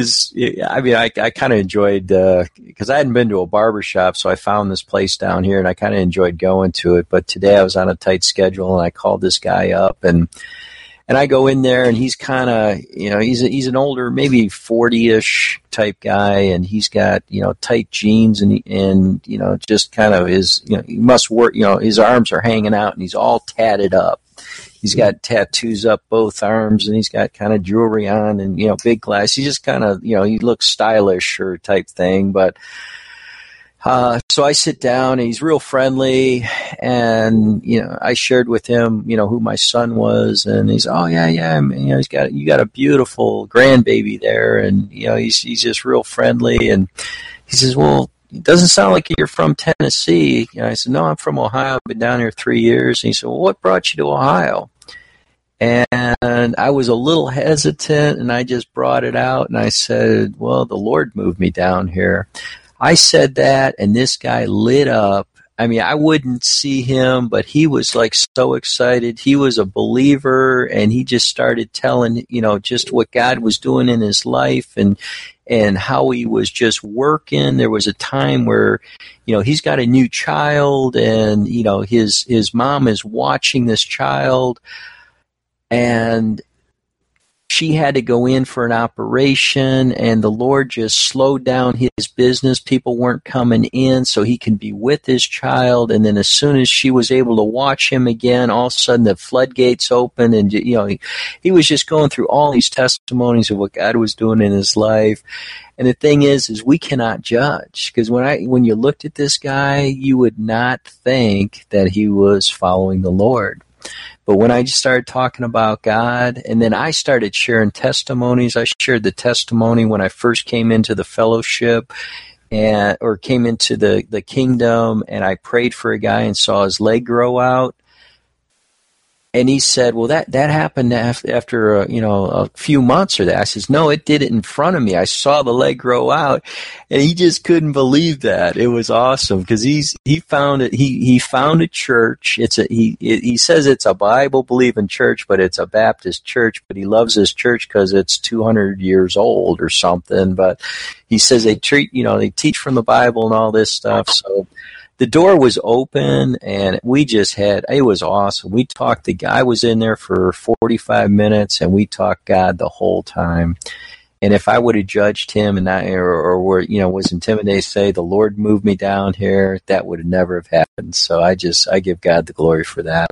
I kind of enjoyed, because I hadn't been to a barber shop, so I found this place down here, and I kind of enjoyed going to it. But today I was on a tight schedule, and I called this guy up, and I go in there, and he's kind of, he's an older, maybe 40-ish type guy, and he's got, tight jeans, and just kind of he must work, his arms are hanging out, and he's all tatted up. He's got tattoos up both arms, and he's got kind of jewelry on, and, big glass. He's just kind of, he looks stylish or type thing, but so I sit down, and he's real friendly, and I shared with him, who my son was, and he's, oh yeah, you got a beautiful grandbaby there, and he's just real friendly, and he says, well, it doesn't sound like you're from Tennessee. I said, no, I'm from Ohio. I've been down here 3 years. And he said, well, what brought you to Ohio? And I was a little hesitant, and I just brought it out, and I said, well, the Lord moved me down here. I said that, and this guy lit up. I mean, I wouldn't see him, but he was like so excited. He was a believer, and he just started telling, just what God was doing in his life, and how he was just working. There was a time where, he's got a new child, and, his mom is watching this child, and she had to go in for an operation, and the Lord just slowed down his business. People weren't coming in so he can be with his child. And then as soon as she was able to watch him again, all of a sudden the floodgates opened, and he was just going through all these testimonies of what God was doing in his life. And the thing is we cannot judge, because when you looked at this guy, you would not think that he was following the Lord. But when I started talking about God, and then I started sharing testimonies, I shared the testimony when I first came into the fellowship, or came into the kingdom, and I prayed for a guy and saw his leg grow out. And he said, well, that happened after a few months or that. I says, no, it did it in front of me. I saw the leg grow out, and he just couldn't believe that. It was awesome, because he found it. He found a church. He says it's a Bible believing church, but it's a Baptist church. But he loves his church because it's 200 years old or something. But he says they teach from the Bible and all this stuff. So the door was open, and it was awesome. We talked, the guy was in there for 45 minutes, and we talked God the whole time. And if I would have judged him or was intimidated to say, the Lord moved me down here, that would have never have happened. So I give God the glory for that.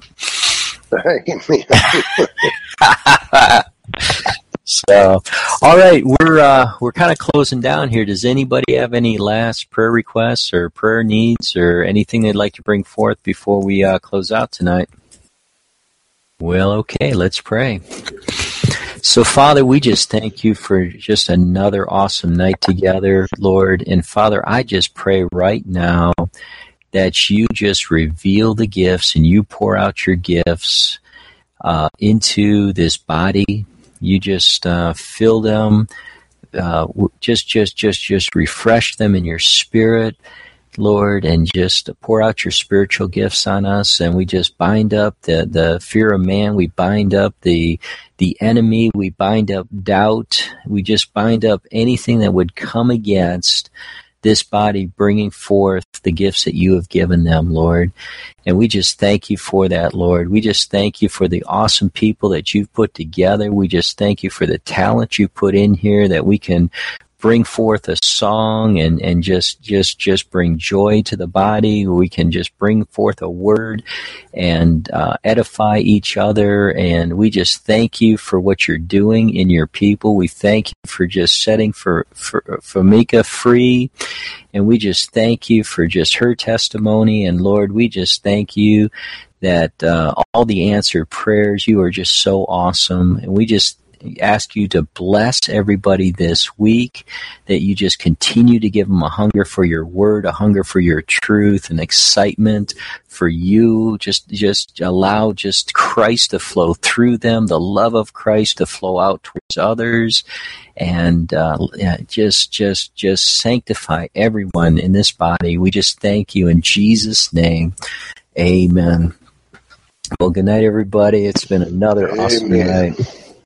So, all right, we're kind of closing down here. Does anybody have any last prayer requests or prayer needs or anything they'd like to bring forth before we close out tonight? Well, okay, let's pray. So, Father, we just thank you for just another awesome night together, Lord. And, Father, I just pray right now that you just reveal the gifts and you pour out your gifts into this body. You just fill them, just refresh them in your spirit, Lord, and just pour out your spiritual gifts on us. And we just bind up the fear of man. We bind up the enemy. We bind up doubt. We just bind up anything that would come against this body bringing forth the gifts that you have given them, Lord. And we just thank you for that, Lord. We just thank you for the awesome people that you've put together. We just thank you for the talent you put in here that we can bring forth a song and just bring joy to the body. We can just bring forth a word and edify each other. And we just thank you for what you're doing in your people. We thank you for just setting for Mika free. And we just thank you for just her testimony. And Lord, we just thank you that all the answered prayers, you are just so awesome. And we just ask you to bless everybody this week, that you just continue to give them a hunger for your word, a hunger for your truth, an excitement for you. Just allow just Christ to flow through them, the love of Christ to flow out towards others, and just sanctify everyone in this body. We just thank you in Jesus' name. Amen. Well, good night, everybody. It's been another awesome night.